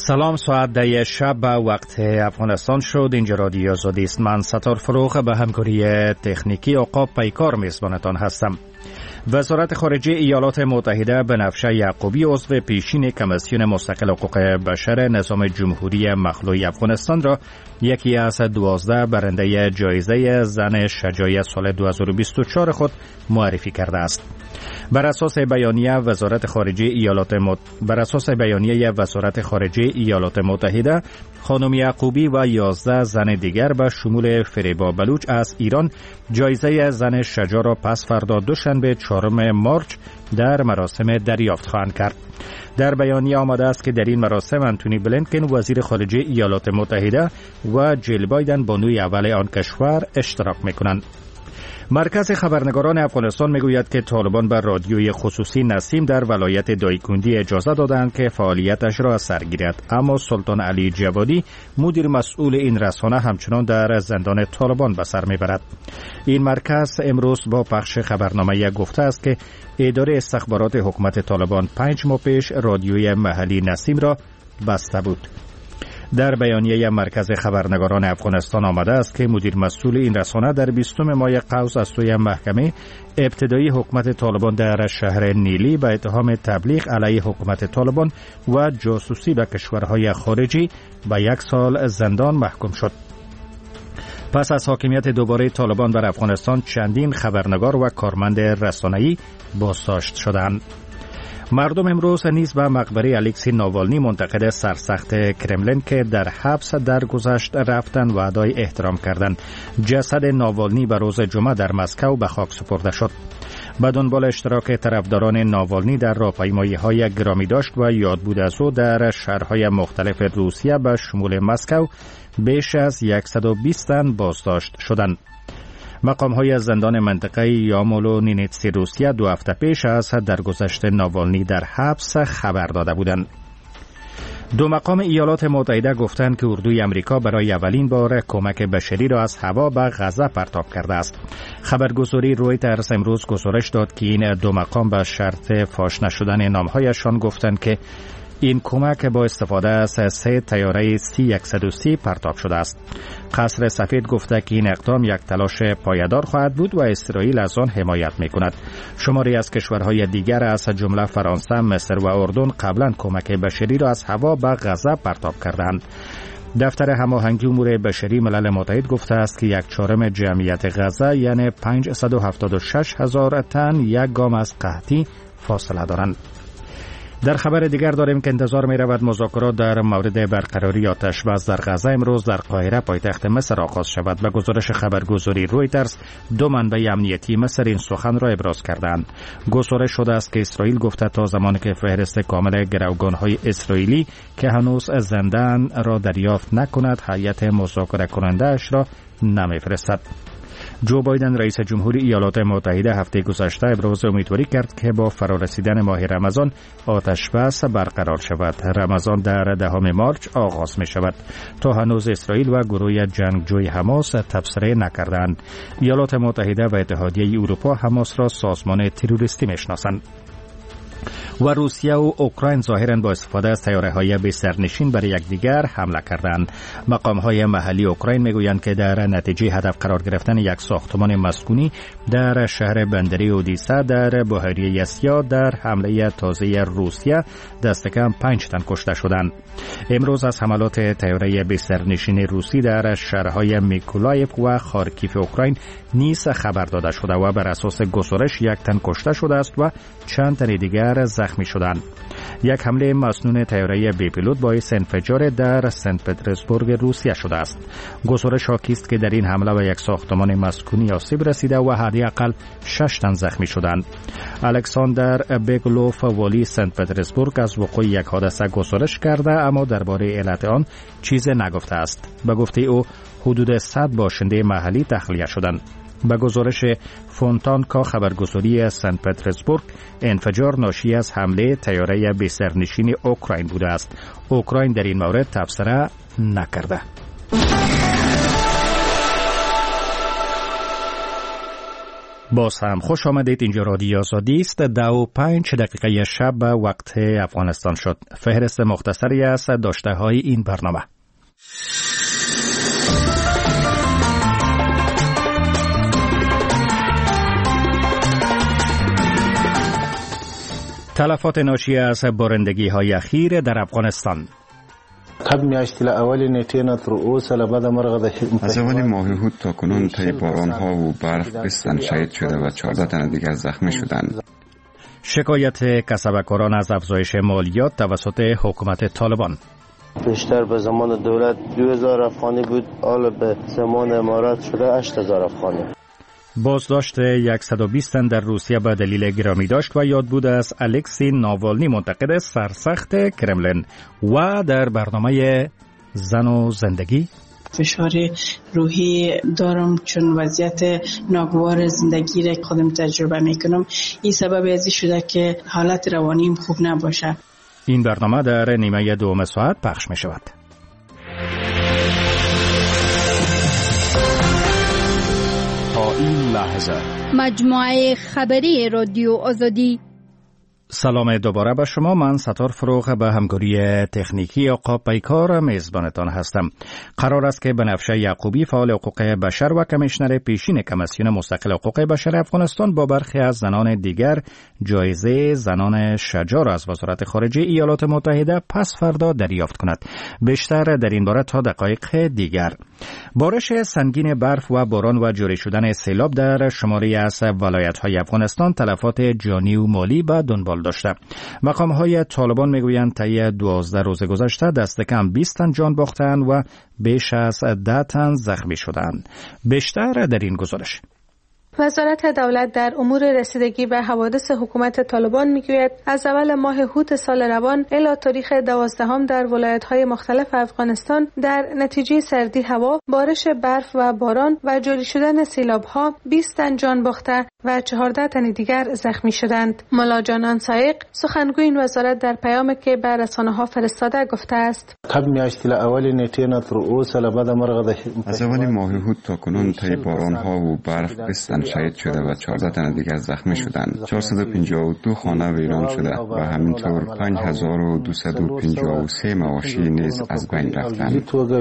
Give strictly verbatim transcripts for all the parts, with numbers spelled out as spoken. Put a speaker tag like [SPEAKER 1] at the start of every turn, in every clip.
[SPEAKER 1] سلام، ساعت ده شب به وقت افغانستان شد. اینجا رادیو آزادی است. من ستار فروغ به همکاری تکنیکی عقاب پیکار میزبانتان هستم. وزارت خارجه ایالات متحده بنفشه یعقوبی عضو پیشین کمیسیون مستقل حقوق بشر نظام جمهوری مخلوع افغانستان را یکی از دوازده برنده جایزه زن شجاع سال دو هزار و بیست و چهار خود معرفی کرده است. بر اساس بیانیه وزارت خارجه ایالات مت... بر اساس بیانیه وزارت خارجه ایالات متحده، خانم یعقوبی و یازده زن دیگر به شمول فریبا بلوچ از ایران جایزه زن شجاع را پس فردا دوشنبه چهارم مارچ در مراسم دریافت خواهند کرد. در بیانیه آمده است که در این مراسم انتونی بلینکن وزیر خارجه ایالات متحده و جیل بایدن بانوی اول آن کشور اشتراک میکنند. مرکز خبرنگاران افغانستان میگوید که طالبان بر رادیوی خصوصی نسیم در ولایت دایکندی اجازه دادند که فعالیتش را سر گیرد، اما سلطان علی جوادی مدیر مسئول این رسانه همچنان در زندان طالبان به سر میبرد. این مرکز امروز با پخش خبرنامه گفته است که اداره استخبارات حکومت طالبان پنج ماه پیش رادیوی محلی نسیم را بسته بود. در بیانیه مرکز خبرنگاران افغانستان آمده است که مدیر مسئول این رسانه در بیستم ماه قوس از سوی محکمه ابتدایی حکومت طالبان در شهر نیلی به اتهام تبلیغ علیه حکومت طالبان و جاسوسی به کشورهای خارجی به یک سال زندان محکوم شد. پس از حاکمیت دوباره طالبان بر افغانستان چندین خبرنگار و کارمند رسانه‌ای بازداشت شدند. مردم امروز نیز به مقبره الکسی ناوالنی منتقد سرسخت کرملین که در حبس درگذشت رفتند و ادای احترام کردند. جسد ناوالنی به روز جمعه در مسکو به خاک سپرده شد. به دنبال اشتراک طرفداران ناوالنی در راهپیمایی‌های گرامی داشت و یاد بود از او در شهرهای مختلف روسیه به شمول مسکو بیش از صد و بیست تن بازداشت شدند. مقام‌های زندان منطقه یامولو نینیتسی روسیه دو هفته پیش از درگذشت ناوالنی در حبس خبر داده بودند. دو مقام ایالات متحده گفتند که اردوی امریکا برای اولین بار کمک بشری را از هوا به غزه پرتاب کرده است. خبرگزاری رویترز امروز گزارش داد که این دو مقام به شرط فاش نشدن نام‌هایشان گفتند که این کمک با استفاده از سه طیاره سی صد و سی پرتاب شده است. قصر سفید گفته که این اقدام یک تلاش پایدار خواهد بود و اسرائیل از آن حمایت می‌کند. شماری از کشورهای دیگر از جمله فرانسه، مصر و اردن قبلا کمک بشری را از هوا به غزه پرتاب کردند. دفتر هماهنگی امور بشری ملل متحد گفته است که یک چهارم جمعیت غزه یعنی پانصد و هفتاد و شش هزار تن یک گام از قحطی فاصله دارند. در خبر دیگر داریم که انتظار می رود مذاکرات در مورد برقراری آتش بس در غزه امروز در قاهره پایتخت مصر آغاز شود. به گزارش خبرگزاری رویترز دو منبع امنیتی مصر این سخن را ابراز کردند. گزارش شده است که اسرائیل گفته تا زمانی که فهرست کامل گروگان‌های اسرائیلی که هنوز زنده‌اند را دریافت نکند، هیئت مذاکره کننده اش را نمی‌فرستد. جو بایدن رئیس جمهوری ایالات متحده هفته گذشته ابراز امیدواری کرد که با فرارسیدن ماه رمضان آتش بس برقرار شود. رمضان در دهم مارچ آغاز می شود. تا هنوز اسرائیل و گروه جنگجوی حماس تبصره نکردند. ایالات متحده و اتحادیه اروپا حماس را سازمان تروریستی می شناسند. و روسیه و اوکراین ظاهراً با استفاده از طیاره‌های بی سرنشین بر یکدیگر حمله کردند. مقام‌های محلی اوکراین میگویند که در نتیجه هدف قرار گرفتن یک ساختمان مسکونی در شهر بندری اودیسا در بحیره اسیا در حمله تازه روسیه دست کم پنج تن کشته شدند. امروز از حملات طیاره بی سرنشین روسی در شهرهای میکولایف و خارکیف اوکراین نیز خبر داده شده و بر اساس گزارش یک تن کشته شده است و چند تن دیگر زخمی شدند. یک حمله مسنون طیاره بی پیلوت باعث انفجار در سنت پترزبورگ روسیه شده است. گزارش حاکی است که در این حمله به یک ساختمان مسکونی آسیب رسیده و حداقل شش تن زخمی شدند. الکساندر بگلوف والی سنت پترزبورگ از وقوع یک حادثه گزارش کرده اما درباره علت آن چیزی نگفته است. به گفته او حدود صد باشنده محلی تخلیه شدند. به گزارش فونتانکا خبرگزاری سنت پترزبورگ انفجار ناشی از حمله طیاره بی سرنشین اوکراین بوده است. اوکراین در این مورد تبصره نکرده. باز هم خوش آمدید. اینجا رادیو آزادی است. دو و پنج دقیقه شب وقت افغانستان شد. فهرست مختصری از داشته های این برنامه. تلفات ناشی از بارندگی های اخیر در افغانستان.
[SPEAKER 2] از اول ماه هود تا کنون طی باران ها و برف بیست تن شهید شده و چهارده تن دیگر زخمی شدند.
[SPEAKER 1] شکایت کسبکاران از افزایش مالیات توسط حکومت طالبان.
[SPEAKER 3] بیشتر به زمان دولت دو هزار افغانی بود، حالا به زمان امارات شده هشت هزار افغانی.
[SPEAKER 1] بازداشت صد و بیست تن در روسیه به دلیل گرامی داشت و یاد بود از الکسی ناوالنی، منتقد سرسخت کرملین. و در برنامه زن و زندگی
[SPEAKER 4] فشار روحی دارم چون وضعیت ناگوار زندگی را خودم تجربه میکنم. این سبب ازی شده که حالت روانیم خوب نباشه.
[SPEAKER 1] این برنامه در نیمه دوم ساعت پخش می شود.
[SPEAKER 5] تا این لحظه
[SPEAKER 6] مجموعه خبری رادیو آزادی.
[SPEAKER 1] سلام دوباره به شما. من ستار فروغ به همکاری تکنیکی آقا پیکار میزبانتان هستم. قرار است که بنفشه یعقوبی، فعال حقوق بشر و کمیشنر پیشین کمیسیون مستقل حقوق بشر افغانستان، با برخی از زنان دیگر جایزه زنان شجاع از وزارت خارجه ایالات متحده پس فردا دریافت کند. بیشتر در این باره تا دقایق دیگر. بارش سنگین برف و باران و جاری شدن سیلاب در شماری از ولایت‌های افغانستان تلفات جانی و مالی به دنبال داشته. مقام‌های طالبان میگویند طی دوازده روز گذشته دست کم بیست تن جان باختند و بیش از ده تن زخمی شدند. بیشتر در این گزارش.
[SPEAKER 7] وزارت دولت در امور رسیدگی به حوادث حکومت طالبان میگوید از اول ماه هود سال روان الی تاریخ دوازدهم در ولایت‌های مختلف افغانستان در نتیجه سردی هوا، بارش برف و باران و جاری شدن سیلاب‌ها بیست تن جان باخته و چهارده تن دیگر زخمی شدند. مولا جانان سایق، سخنگوی این وزارت، در پیامی که به رسانه‌ها فرستاده گفته است:
[SPEAKER 2] از اول ماه هود تا کنون طی باران ها و برف بیست تن شهید شده و چهارده تن دیگر زخمی شدند. چهارصد و پنجاه و دو خانه ویران شده و همینطور پنج هزار و دویست و پنجاه و سه مواشی نیز از بین رفتند.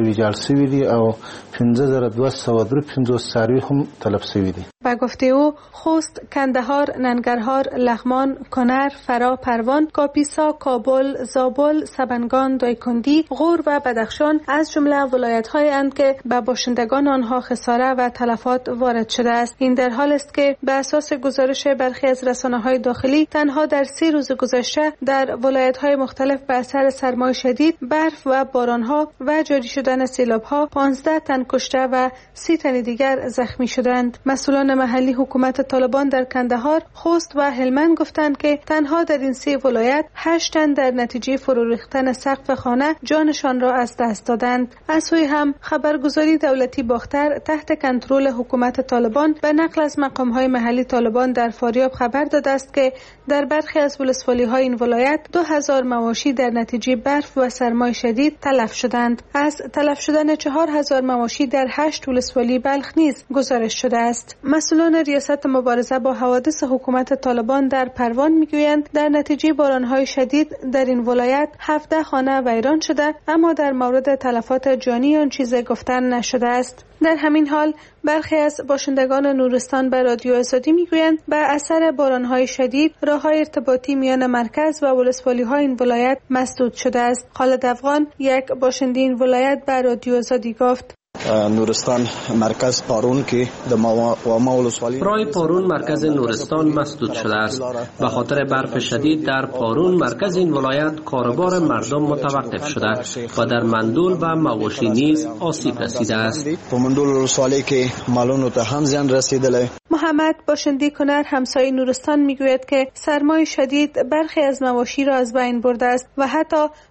[SPEAKER 7] و گفته او خوست، کندهار، ننگرهار، لغمان، کنر، فرا، پروان، کاپیسا، کابل، زابل، سبنگان، دایکندی، غور و بدخشان از جمله ولایت‌هایی اند که به باشندگان آنها خساره و تلفات وارد شده است. این در حال است که به اساس گزارش برخی از رسانه‌های داخلی تنها در سی روز گذشته در ولایت‌های مختلف به اثر سرمای شدید، برف و باران‌ها و جاری شدن سیلاب‌ها پانزده تن کشته و سی تن دیگر زخمی شدند. مسئولان محلی حکومت طالبان در کندهار، خوست و هلمند گفتند که تنها در این سه ولایت هشت تن در نتیجه فرو ریختن سقف خانه جانشان را از دست دادند. از سوی هم خبرگزاری دولتی باختر تحت کنترل حکومت طالبان به نقل از مقام‌های محلی طالبان در فاریاب خبر داده است که در برخی از ولسوالی‌های این ولایت دو هزار مواشی در نتیجه برف و سرمای شدید تلف شدند. از تلف شدن چهار هزار مواشی در هشت ولسوالی بلخ نیز گزارش شده است. مسئولان ریاست مبارزه با حوادث حکومت طالبان در پروان میگویند در نتیجه باران‌های شدید در این ولایت هفده خانه ویران شده، اما در مورد تلفات جانی آن چیزی گفتن نشده است. در همین حال برخی از باشندگان نورستان به رادیو آزادی میگویند به اثر باران‌های شدید راه‌های ارتباطی میان مرکز و ولسوالی‌های این ولایت مسدود شده است. خالد افغان، یک باشنده این ولایت، به رادیو آزادی گفت:
[SPEAKER 8] نورستان مرکز پارون که د ما ولسوالی
[SPEAKER 9] رای پارون مرکز نورستان مسدود شده است. به خاطر برف شدید در پارون مرکز این ولایت کاروبار مردم متوقف شده و در مندول و مواشی نیز آسیب رسیده است.
[SPEAKER 8] په مندول ولسوالی که مالونو ته هم زیان رسیدلی.
[SPEAKER 7] محمد باشندی کنر، همسایه نورستان، میگوید که سرمای شدید برخی از مواشی را از بین برده است و حتی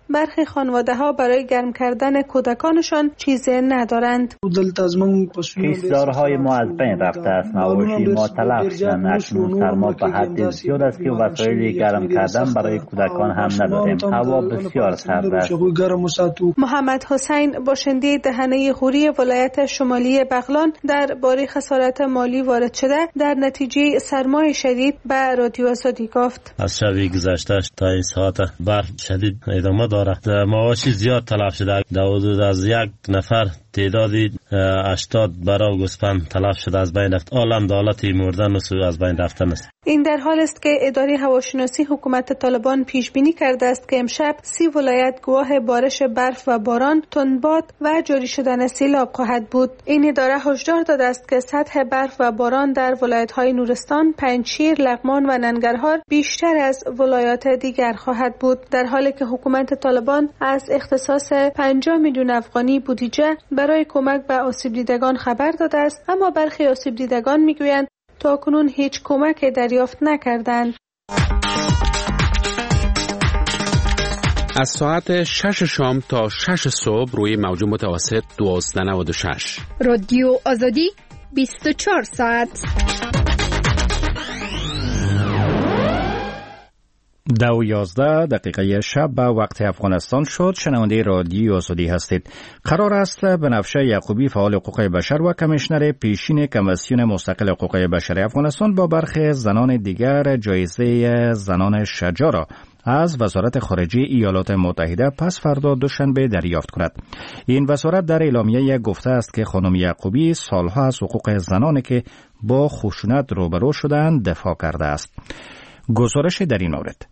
[SPEAKER 7] برخی خانواده ها برای گرم کردن کودکانشان چیزی ندارند.
[SPEAKER 10] کشتزارهای ما از بین رفته است، مواشی ما تلف شدند. اکنون سرما به حد زیاد است که وسایل گرم کردن برای کودکان هم نداریم. هوا بسیار سرد است.
[SPEAKER 7] محمد حسین باشنده دهنه غوری ولایت شمالی بغلان در باری خسارت مالی وارد شده در نتیجه سرمای شدید به رادیو آزادی گفت:
[SPEAKER 11] از شبی گذشته تا این ساعت برف شدید ادامه دارد. مواشی زیاد تلف شده. حدود از یک نفر تعدادی هشتاد برای گوسفند تلف شده از بین رفت. عالم دولت مردن و سو از بین رفتن است.
[SPEAKER 7] این در حال است که اداره هواشناسی حکومت طالبان پیش بینی کرده است که امشب سی ولایت گواه بارش برف و باران، تندباد و جاری شدن سیلاب خواهد بود. این اداره هشدار داده است که سطح برف و باران در ولایت‌های نورستان، پنجشیر، لغمان و ننگرهار بیشتر از ولایات دیگر خواهد بود، در حالی که حکومت طالبان از اختصاص پنجاه میلیون افغانی بودجه برای کمک به آسیب دیدگان خبر داده است، اما برخی آسیب دیدگان میگویند تاکنون هیچ کمک دریافت نکردند.
[SPEAKER 12] از ساعت شش شام تا شش صبح روی موج متوسط دوازده و نود و شش
[SPEAKER 6] رادیو آزادی بیست و چهار ساعت.
[SPEAKER 1] دو و یازده دقیقه شب به وقت افغانستان شد. شنونده رادیو آزادی هستید. قرار است بنفشه یعقوبی فعال حقوق بشر و کمیشنر پیشین کمیسیون مستقل حقوق بشر افغانستان با برخی زنان دیگر جایزه زنان شجاع را از وزارت خارجه ایالات متحده پس فردا دوشنبه دریافت کند. این وزارت در اعلامیه گفته است که خانم یعقوبی سالها از حقوق زنانی که با خشونت روبرو شدند دفاع کرده است. گزارش در این مورد: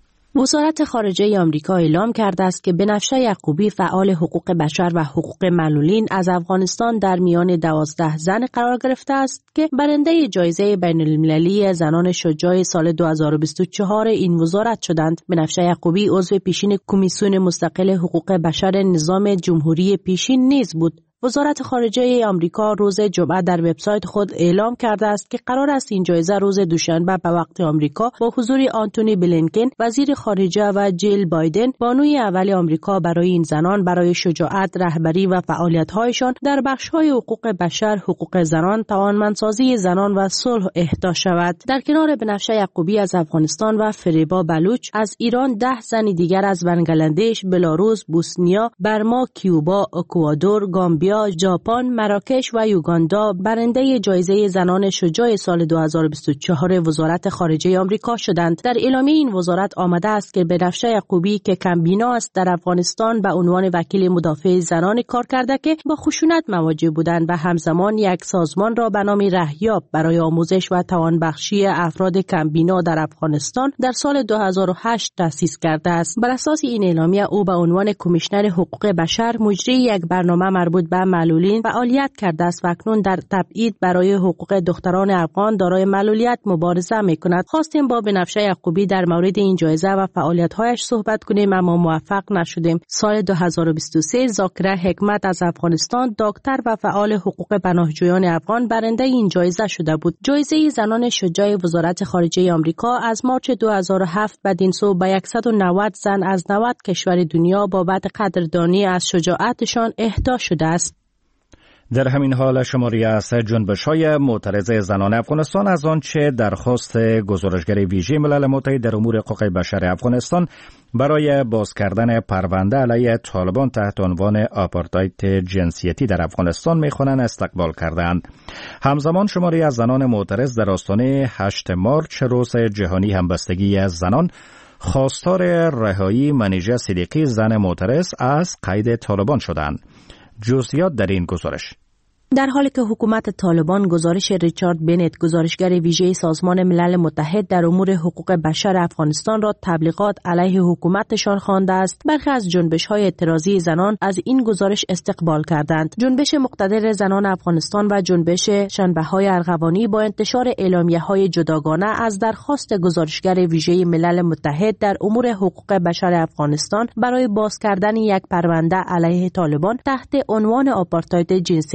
[SPEAKER 13] وزارت خارجه آمریکا اعلام کرده است که بنفشه یعقوبی فعال حقوق بشر و حقوق معلولین از افغانستان در میان دوازده زن قرار گرفته است که برنده جایزه بین المللی زنان شجاع سال دو هزار و بیست و چهار این وزارت شدند. بنفشه یعقوبی عضو پیشین کمیسیون مستقل حقوق بشر نظام جمهوری پیشین نیز بود. وزارت خارجه آمریکا روز جمعه در وبسایت خود اعلام کرده است که قرار است این جایزه روز دوشنبه به وقت آمریکا با حضور آنتونی بلینکن وزیر خارجه و جیل بایدن بانوی اول آمریکا برای این زنان برای شجاعت، رهبری و فعالیت‌هایشان در بخش‌های حقوق بشر، حقوق زنان، توانمندسازی زنان و صلح اهدا شود. در کنار بنفشه یعقوبی از افغانستان و فریبا بلوچ از ایران، ده زن دیگر از بنگلادش، بلاروس، بوسنیا، برما، کیوبا، اکوادور، گامبیا، ژاپن، مراکش و یوگاندا برنده جایزه زنان شجاع سال دو هزار و بیست و چهار وزارت خارجه آمریکا شدند. در اعلامیه این وزارت آمده است که بنفشه یعقوبی که کمبینا است در افغانستان به عنوان وکیل مدافع زنان کار کرده که با خشونت مواجه بودند و همزمان یک سازمان را به نام رهیاب برای آموزش و توانبخشی افراد کمبینا در افغانستان در سال دو هزار و هشت تأسیس کرده است. بر اساس این اعلامیه او به عنوان کمیشنر حقوق بشر مجری یک برنامه مربوط به معلولین فعالیت کرده است و اکنون در تبعید برای حقوق دختران افغان دارای معلولیت مبارزه می‌کند. خواستیم با بنفشه یعقوبی در مورد این جایزه و فعالیت‌هایش صحبت کنیم اما موفق نشدیم. سال دو هزار و بیست و سه ذاکره حکمت از افغانستان دکتر و فعال حقوق پناهجویان افغان برنده این جایزه شده بود. جایزه زنان شجاع وزارت خارجه آمریکا از مارچ دو هزار و هفت بدین سو به صد و نود زن از نود کشور دنیا بابت قدردانی از شجاعتشان اهدا شده است.
[SPEAKER 1] در همین حال شماری از جنبش‌های معترض زنان افغانستان از آنچه درخواست گزارشگر ویژه ملل متحد در امور حقوق بشر افغانستان برای باز کردن پرونده علیه طالبان تحت عنوان آپارتاید جنسیتی در افغانستان می‌خوانند استقبال کردند. همزمان شماری از زنان معترض در آستانه هشت مارچ روز جهانی همبستگی زنان خواستار رهایی منیژه صدیقی زن معترض از قید طالبان شدند. جزئیات در این گزارش.
[SPEAKER 13] در حالی که حکومت طالبان گزارش ریچارد بنت گزارشگر ویژه سازمان ملل متحد در امور حقوق بشر افغانستان را تبلیغات علیه حکومتشان خوانده است، برخی از جنبش‌های اعتراضی زنان از این گزارش استقبال کردند. جنبش مقتدر زنان افغانستان و جنبش شنبه‌های ارغوانی با انتشار اعلامیه‌های جداگانه از درخواست گزارشگر ویژه ملل متحد در امور حقوق بشر افغانستان برای باز کردن یک پرونده علیه طالبان تحت عنوان آپارتاید جنسیتی در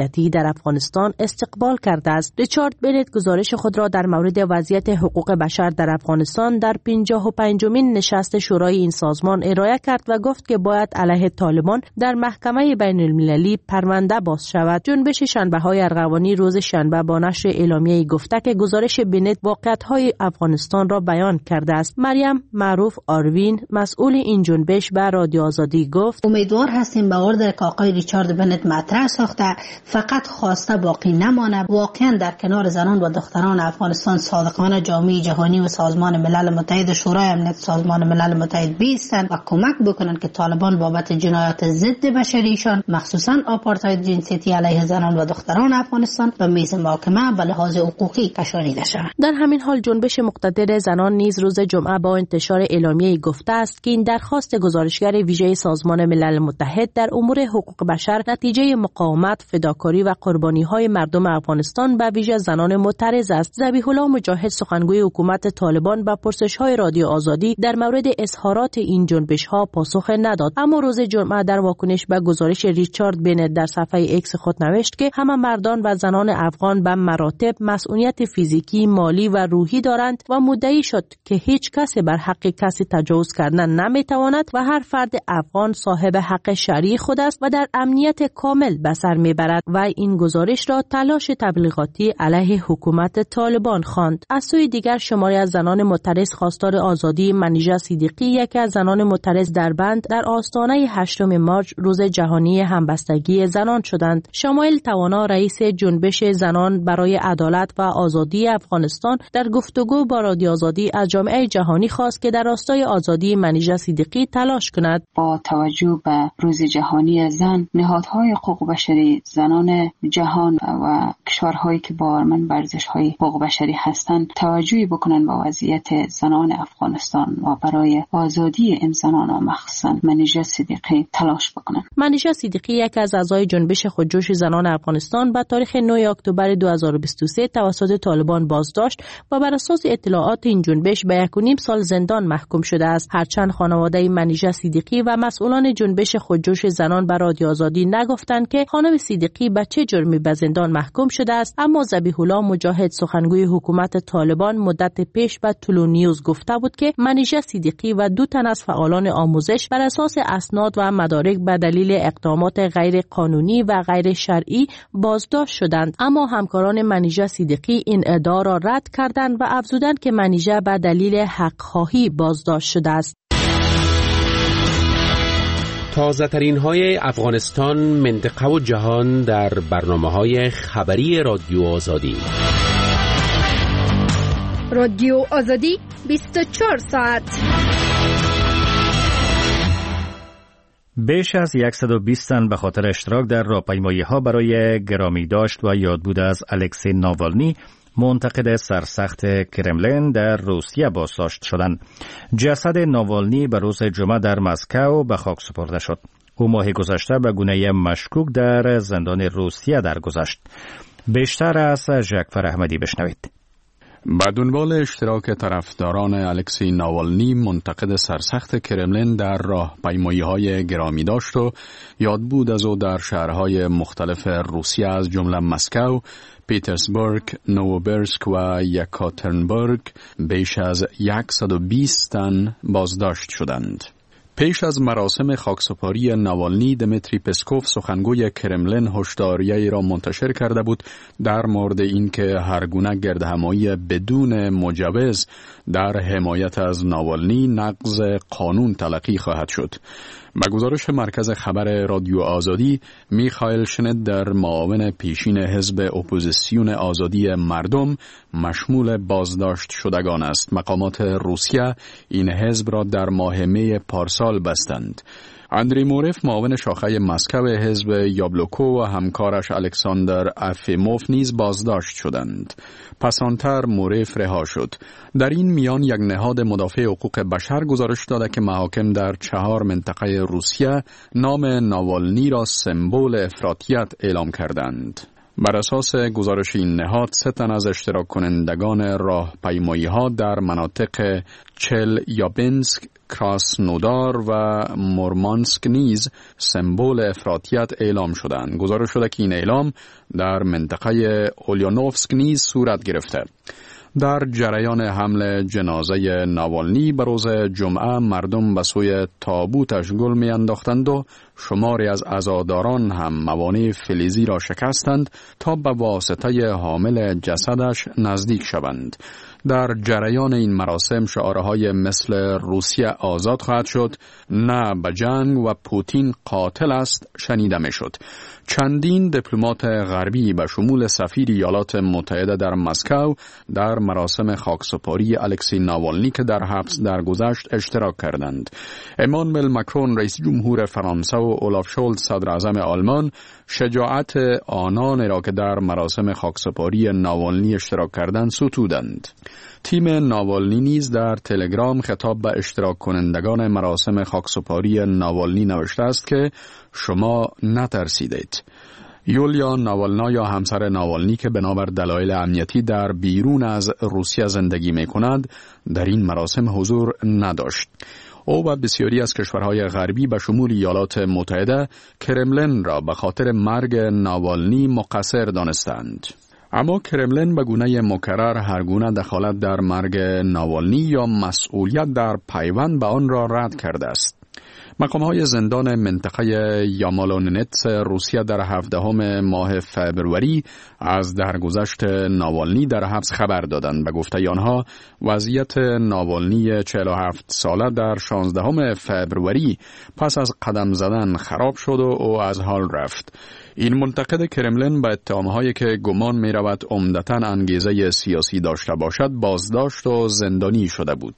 [SPEAKER 13] افغانستان استقبال کرده است. ریچارد بنت گزارش خود را در مورد وضعیت حقوق بشر در افغانستان در پنجاه و پنجمین نشست شورای این سازمان ارائه کرد و گفت که باید علیه طالبان در محکمه بین المللی پرونده باز شود. جنبش شنبه‌های ارغوانی روز شنبه با نشر اعلامیه‌ای گفته که گزارش بنت واقعیت‌های افغانستان را بیان کرده است. مریم معروف آروین مسئول این جنبش به رادیو آزادی گفت
[SPEAKER 14] امیدوار هستیم به اوردر که آقای ریچارد بنت مطرح ساخته فقط خواسته باقی نمانه، واقعا در کنار زنان و دختران افغانستان صادقانه جامعه جهانی و سازمان ملل متحد و شورای امنیت سازمان ملل متحد بیستن و کمک بکنن که طالبان بابت جنایات ضد بشریشان مخصوصا آپارتاید جنسیتی علیه زنان و دختران افغانستان به میز محاکمه به لحاظ حقوقی کشانیده شود.
[SPEAKER 13] در همین حال جنبش مقتدر زنان نیز روز جمعه با انتشار اعلامیه‌ای گفته است که این درخواست گزارشگر ویژه سازمان ملل متحد در امور حقوق بشر نتیجه مقاومت، فداکاری و قربانی‌های مردم افغانستان به ویژه زنان معترض است. ذبیح الله مجاهد سخنگوی حکومت طالبان به پرسش‌های رادیو آزادی در مورد اظهارات این جنبش‌ها پاسخ نداد، اما روز جمعه در واکنش به گزارش ریچارد بنت در صفحه ایکس خود نوشت که همه مردان و زنان افغان به مراتب مسئولیت فیزیکی، مالی و روحی دارند و مدعی شد که هیچ کسی بر حق کسی تجاوز کردن نمیتواند و هر فرد افغان صاحب حق شرعی خود است و در امنیت کامل به سر میبرد و این گزارش را تلاش تبلیغاتی علیه حکومت طالبان خواند. از سوی دیگر شماری از زنان معترض خواستار آزادی منیژه صدیقی، یکی از زنان معترض در بند، در آستانه هشتم مارچ روز جهانی همبستگی زنان شدند. شمایل توانا رئیس جنبش زنان برای عدالت و آزادی افغانستان در گفتگو با رادیو آزادی از جامعه جهانی خواست که در راستای آزادی منیژه صدیقی تلاش کند.
[SPEAKER 15] با توجه به روز جهانی زن، نهادهای حقوق بشری زنان جهان و کشورهایی که باورمند بر ارزش‌های حقوق بشری هستند توجهی بکنند به وضعیت زنان افغانستان و برای آزادی این زنان و مخصوصا منیژه صدیقی تلاش بکنند.
[SPEAKER 13] منیژه صدیقی یکی از اعضای جنبش خودجوش زنان افغانستان به تاریخ نه اکتبر دو هزار و بیست و سه توسط طالبان بازداشت و بر اساس اطلاعات این جنبش به یک و نیم سال زندان محکوم شده است. هرچند خانواده منیژه صدیقی و مسئولان جنبش خودجوش زنان به رادیو آزادی نگفتند که خانم صدیقی به چه جرمی به زندان محکوم شده است، اما ذبیح الله مجاهد سخنگوی حکومت طالبان مدت پیش به طلوع نیوز گفته بود که منیژه صدیقی و دو تن از فعالان آموزش بر اساس اسناد و مدارک به دلیل اقدامات غیر قانونی و غیر شرعی بازداشت شدند، اما همکاران منیژه صدیقی این ادعا را رد کردند و افزودند که منیژه به دلیل حق خواهی بازداشت شده است.
[SPEAKER 12] تازه ترین های افغانستان، منطقه و جهان در برنامه های خبری رادیو آزادی.
[SPEAKER 6] رادیو آزادی بیست و چهار ساعت.
[SPEAKER 1] بیش از صد و بیست تن به خاطر اشتراک در راهپیمایی‌ها برای گرامی داشت و یادبود از الکسی ناوالنی، منتقد سرسخت کرملین، در روسیه بازداشت شدند. جسد ناوالنی به روز جمعه در مسکو به خاک سپرده شد. او ماه گذشته به گونه مشکوک در زندان روسیه درگذشت. بیشتر از ژکفر احمدی بشنوید.
[SPEAKER 16] به دنبال اشتراک طرفداران الکسی ناوالنی، منتقد سرسخت کرملین در راهپیمایی‌های گرامی داشت و یادبود از او در شهرهای مختلف روسیه از جمله مسکو، پیترزبورگ، نووبرسک و یکاترینبورگ بیش از صد و بیست تن بازداشت شدند. پیش از مراسم خاکسپاری ناوالنی، دمیتری پسکوف سخنگوی کرملین هشداریه‌ای را منتشر کرده بود در مورد اینکه هرگونه گردهمایی بدون مجوز در حمایت از ناوالنی نقض قانون تلقی خواهد شد. به گزارش مرکز خبر رادیو آزادی، میخائیل شنیدر، معاون پیشین حزب اپوزیسیون آزادی مردم، مشمول بازداشت شدگان است. مقامات روسیه این حزب را در ماه می پارسال بستند. اندری مورف، معاون شاخه مسکو حزب یابلوکو، و همکارش الکساندر افیموف نیز بازداشت شدند. پسانتر مورف رها شد. در این میان یک نهاد مدافع حقوق بشر گزارش داده که محاکم در چهار منطقه روسیه نام ناوالنی را سمبل افراطیت اعلام کردند. بر اساس گزارش این نهاد سه تن از اشتراک کنندگان راهپیمایی ها در مناطق چلیابینسک، کراسنودار و مورمانسک نیز سمبل افراطیت اعلام شدند. گزارش شده که این اعلام در منطقه اولیانوفسک نیز صورت گرفته. در جریان حمل جنازه ناوالنی به روز جمعه مردم به سوی تابوتش گل می انداختند و شماری از عزاداران هم موانع فلزی را شکستند تا به واسطه حامل جسدش نزدیک شوند. در جریان این مراسم شعارهای مثل روسیه آزاد خواهد شد، نه به جنگ و پوتین قاتل است شنیده می شد. چندین دیپلمات غربی به شمول سفیر ایالات متحده در مسکو در مراسم خاکسپاری الکسی ناوالنی که در حبس درگذشت اشتراک کردند. امانوئل ماکرون رئیس جمهور فرانسه و اولاف شولز صدر اعظم آلمان شجاعت آنان را که در مراسم خاکسپاری ناوالنی اشتراک کردند ستودند. تیم ناوالنی نیز در تلگرام خطاب به اشتراک کنندگان مراسم خاکسپاری ناوالنی نوشته است که شما نترسیدید. یولیا ناوالنا یا همسر ناوالنی که بنابر دلایل امنیتی در بیرون از روسیه زندگی می کند در این مراسم حضور نداشت. او و بسیاری از کشورهای غربی به شمول ایالات متحده کرملن را به خاطر مرگ ناوالنی مقصر دانستند. اما کرملن به گونه مکرر هر گونه دخالت در مرگ ناوالنی یا مسئولیت در پیوند به آن را رد کرده است. مقام‌های زندان منطقه یامالوننتس روسیه در هفدهم ماه فبروری از درگذشت ناوالنی در حبس خبر دادند. به گفته آنها وضعیت ناوالنی چهل و هفت ساله در شانزدهم فبروری پس از قدم زدن خراب شد و او از حال رفت. این منتقد کرملن به اتهام‌هایی که گمان می‌رود عمدتاً انگیزه سیاسی داشته باشد بازداشت و زندانی شده بود.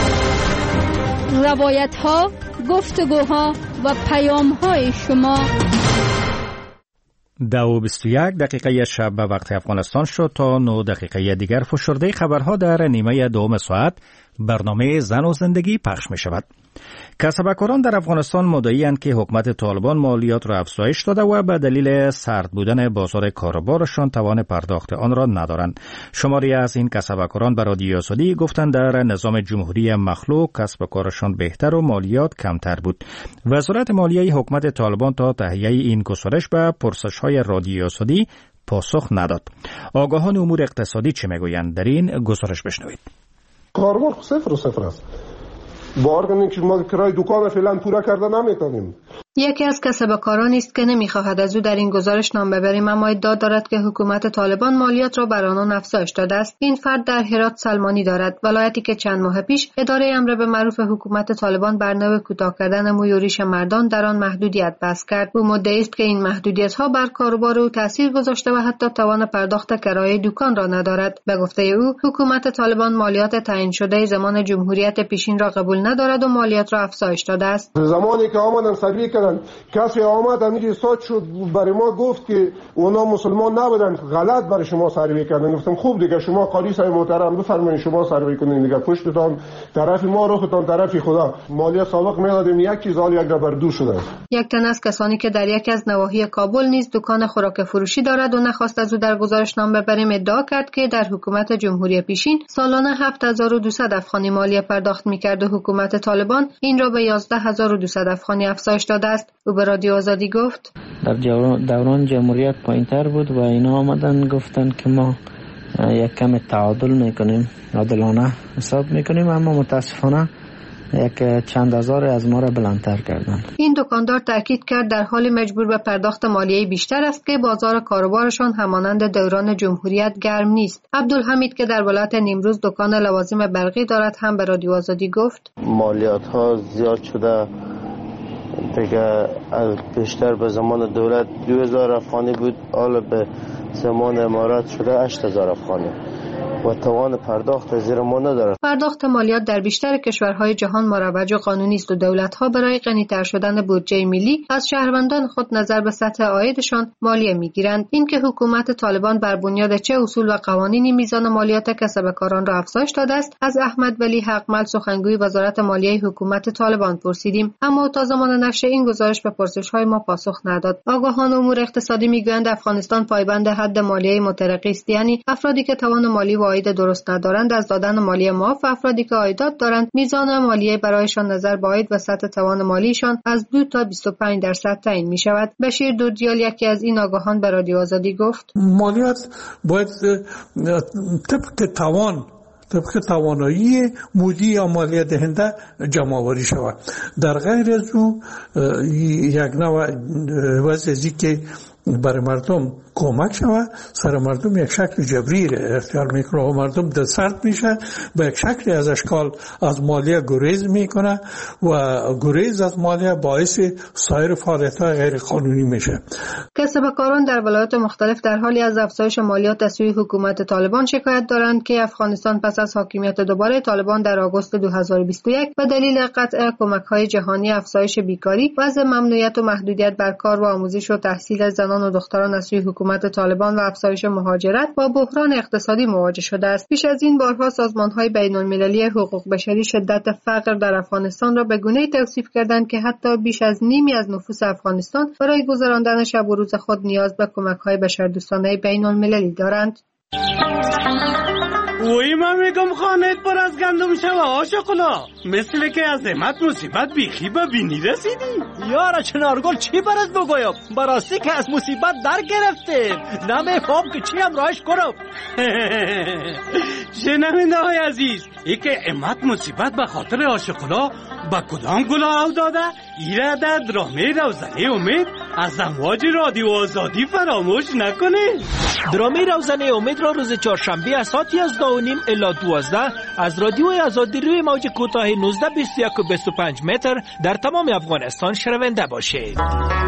[SPEAKER 6] روایت ها، گفتگوها و پیام های شما.
[SPEAKER 1] دو و بیست و یک دقیقه شب به وقت افغانستان شد تا نه دقیقه دیگر فشرده خبرها در نیمه دوم ساعت برنامه زن و زندگی پخش می شود. کسبکاران در افغانستان مدعی‌اند که حکومت طالبان مالیات را افزایش داده و به دلیل سرد بودن بازار کاروبارشان توان پرداخت آن را ندارند. شماری از این کسبکاران به رادیو آزادی گفتند در نظام جمهوری مخلوق کسب کارشان بهتر و مالیات کمتر بود. وزارت مالیه حکومت طالبان تا تهیه این گزارش به پرسش‌های رادیو آزادی پاسخ نداد. آگاهان امور اقتصادی چه میگویند؟ در این گزارش بشنوید.
[SPEAKER 17] کاروبار صفر و صفر است. با ارگانی که ما کرای دکان فعلا پورا کرده نمیتونیم.
[SPEAKER 7] یکی از کسبکارانی است که نمیخواهد از او در این گزارش نام ببریم، اما ادعا دارد که حکومت طالبان مالیات را بر آنان افزایش داده است. این فرد در هرات سلمانی دارد، ولایتی که چند ماه پیش اداره امر به معروف حکومت طالبان بر نوع کوتاه کردن موی و ریش مردان در آن محدودیت بس کرد. او مدعی است که این محدودیت‌ها بر کاروبار او تاثیر گذاشته و حتی توان پرداخت کرایه دکان را ندارد. به گفته او حکومت طالبان مالیات تعیین شده زمان جمهوریت پیشین را قبول ندارد و مالیات را افزایش داده است.
[SPEAKER 17] زمانی که آمدن سروی کردن کسی آمد همینجوری ساعت شد برای ما گفت که اونا مسلمان نبودن، غلط برای شما سروی کردن. گفتم خوب دیگه شما قاضی صاحب محترم بفرمایید شما سروی کنین دیگه، پشتتان طرف ما رختان طرف خدا. مالیات سابق میدادیم یک چیز حال یک بر دو شده. یک تن از کسانی که در یکی از نواحی کابل نیز دکان خوراک فروشی دارد و نخواست از او در گزارش نام ببریم ادعا کرد که در حکومت جمهوری پیشین سالانه هفت هزار و دویست افغانی مالیه پرداخت می‌کرد و حکومت طالبان این را به یازده هزار و دویست افغانی افزایش داده است. او به رادیو آزادی گفت
[SPEAKER 18] در دوران جمهوریت پایین‌تر بود و اینا آمدن گفتن که ما یک کم تعادل میکنیم، عادلانه حساب میکنیم، اما متاسفانه یک چند هزار از ما را بلندتر کردند.
[SPEAKER 7] این دکاندار تاکید کرد در حال مجبور به پرداخت مالیه بیشتر است که بازار کاروبارشان همانند دوران جمهوریت گرم نیست. عبدالحمید که در ولایت نیمروز دکان لوازم برقی دارد هم به رادیو آزادی گفت
[SPEAKER 3] مالیات ها زیاد شده دیگه، بیشتر به زمان دولت دو هزار افغانی بود، حالا به زمان امارات شده هشت هزار افغانی. و توان پرداخت زیر ما ندارد.
[SPEAKER 19] پرداخت مالیات در بیشتر کشورهای جهان مروج و قانونی است و دولت‌ها برای غنی‌تر شدن بودجه ملی از شهروندان خود نظر به سطح عایدشان مالیه می‌گیرند. اینکه حکومت طالبان بر بنیاد چه اصول و قوانینی میزان مالیات کسبکاران را افزایش داده است، از احمد ولی حقمل سخنگوی وزارت مالیه حکومت طالبان پرسیدیم، اما تا زمان نشر این گزارش به پرسش‌های ما پاسخ نداد. آگاهان امور اقتصادی میگویند افغانستان پایبند حد مالیه مترقی است، یعنی افرادی که توان مالی و عاید درست ندارند از دادن مالیه معاف و افرادی که عایدات دارند میزان مالیه برایشان نظر به عاید و سطح توان مالیشان از دو تا بیست و پنج درصد تعیین می شود. بشیر دودیال یکی از این آگاهان به رادیو آزادی گفت
[SPEAKER 20] مالیات باید طبق توان طبق توانایی مودی یا مالیه دهنده جمع آوری شود. در غیر از او یک نوع وضعی که برای مردم کمک شود، سر مردم یک شکل جبری اختیار میکنه و مردم دسترد میشه، به یک شکلی از اشکال از مالیه گریز میکنه و گریز از مالیه باعث سایر فعالیت‌های غیر قانونی میشه.
[SPEAKER 19] کسبکاران در ولایات مختلف در حالی از افزایش مالیات از سوی حکومت طالبان شکایت دارند که افغانستان پس از حاکمیت دوباره طالبان در آگوست دو هزار و بیست و یک به دلیل قطع کمک‌های جهانی، افزایش بیکاری، وضع ممنوعیت و محدودیت بر کار و آموزش و تحصیل زنان و دختران از سوی حکومت طالبان و افزایش مهاجرت با بحران اقتصادی مواجه شده است. پیش از این بارها سازمان‌های بین‌المللی حقوق بشری شدت فقر در افغانستان را به گونه‌ای توصیف کردند که حتی بیش از نیمی از نفوس افغانستان برای گذراندن شب و روز خود نیاز به کمک‌های بشردوستانه بین‌المللی دارند.
[SPEAKER 21] وی من میگم خانهت پر از گندم شوه آشقلا، مثل که از امت مصیبت بیخی به بینی رسیدی.
[SPEAKER 22] یارا چنارگل چی برات بگویم، براستی که از مصیبت در گرفته نمیفهم که چی هم راهش کنم.
[SPEAKER 21] شنونده های عزیز، ای که امت مصیبت به خاطر آشقلا با کدام گلا او داده، ایره در درامه روزنه امید از امواج رادیو آزادی فراموش نکنه.
[SPEAKER 22] درامه روزنه امید را روز چهارشنبه از ساعت یازده و نیم الی دوازده از رادیو آزادی روی موج کوتاه نوزده بیست و یک و بیست و پنج متر در تمام افغانستان شنونده باشید.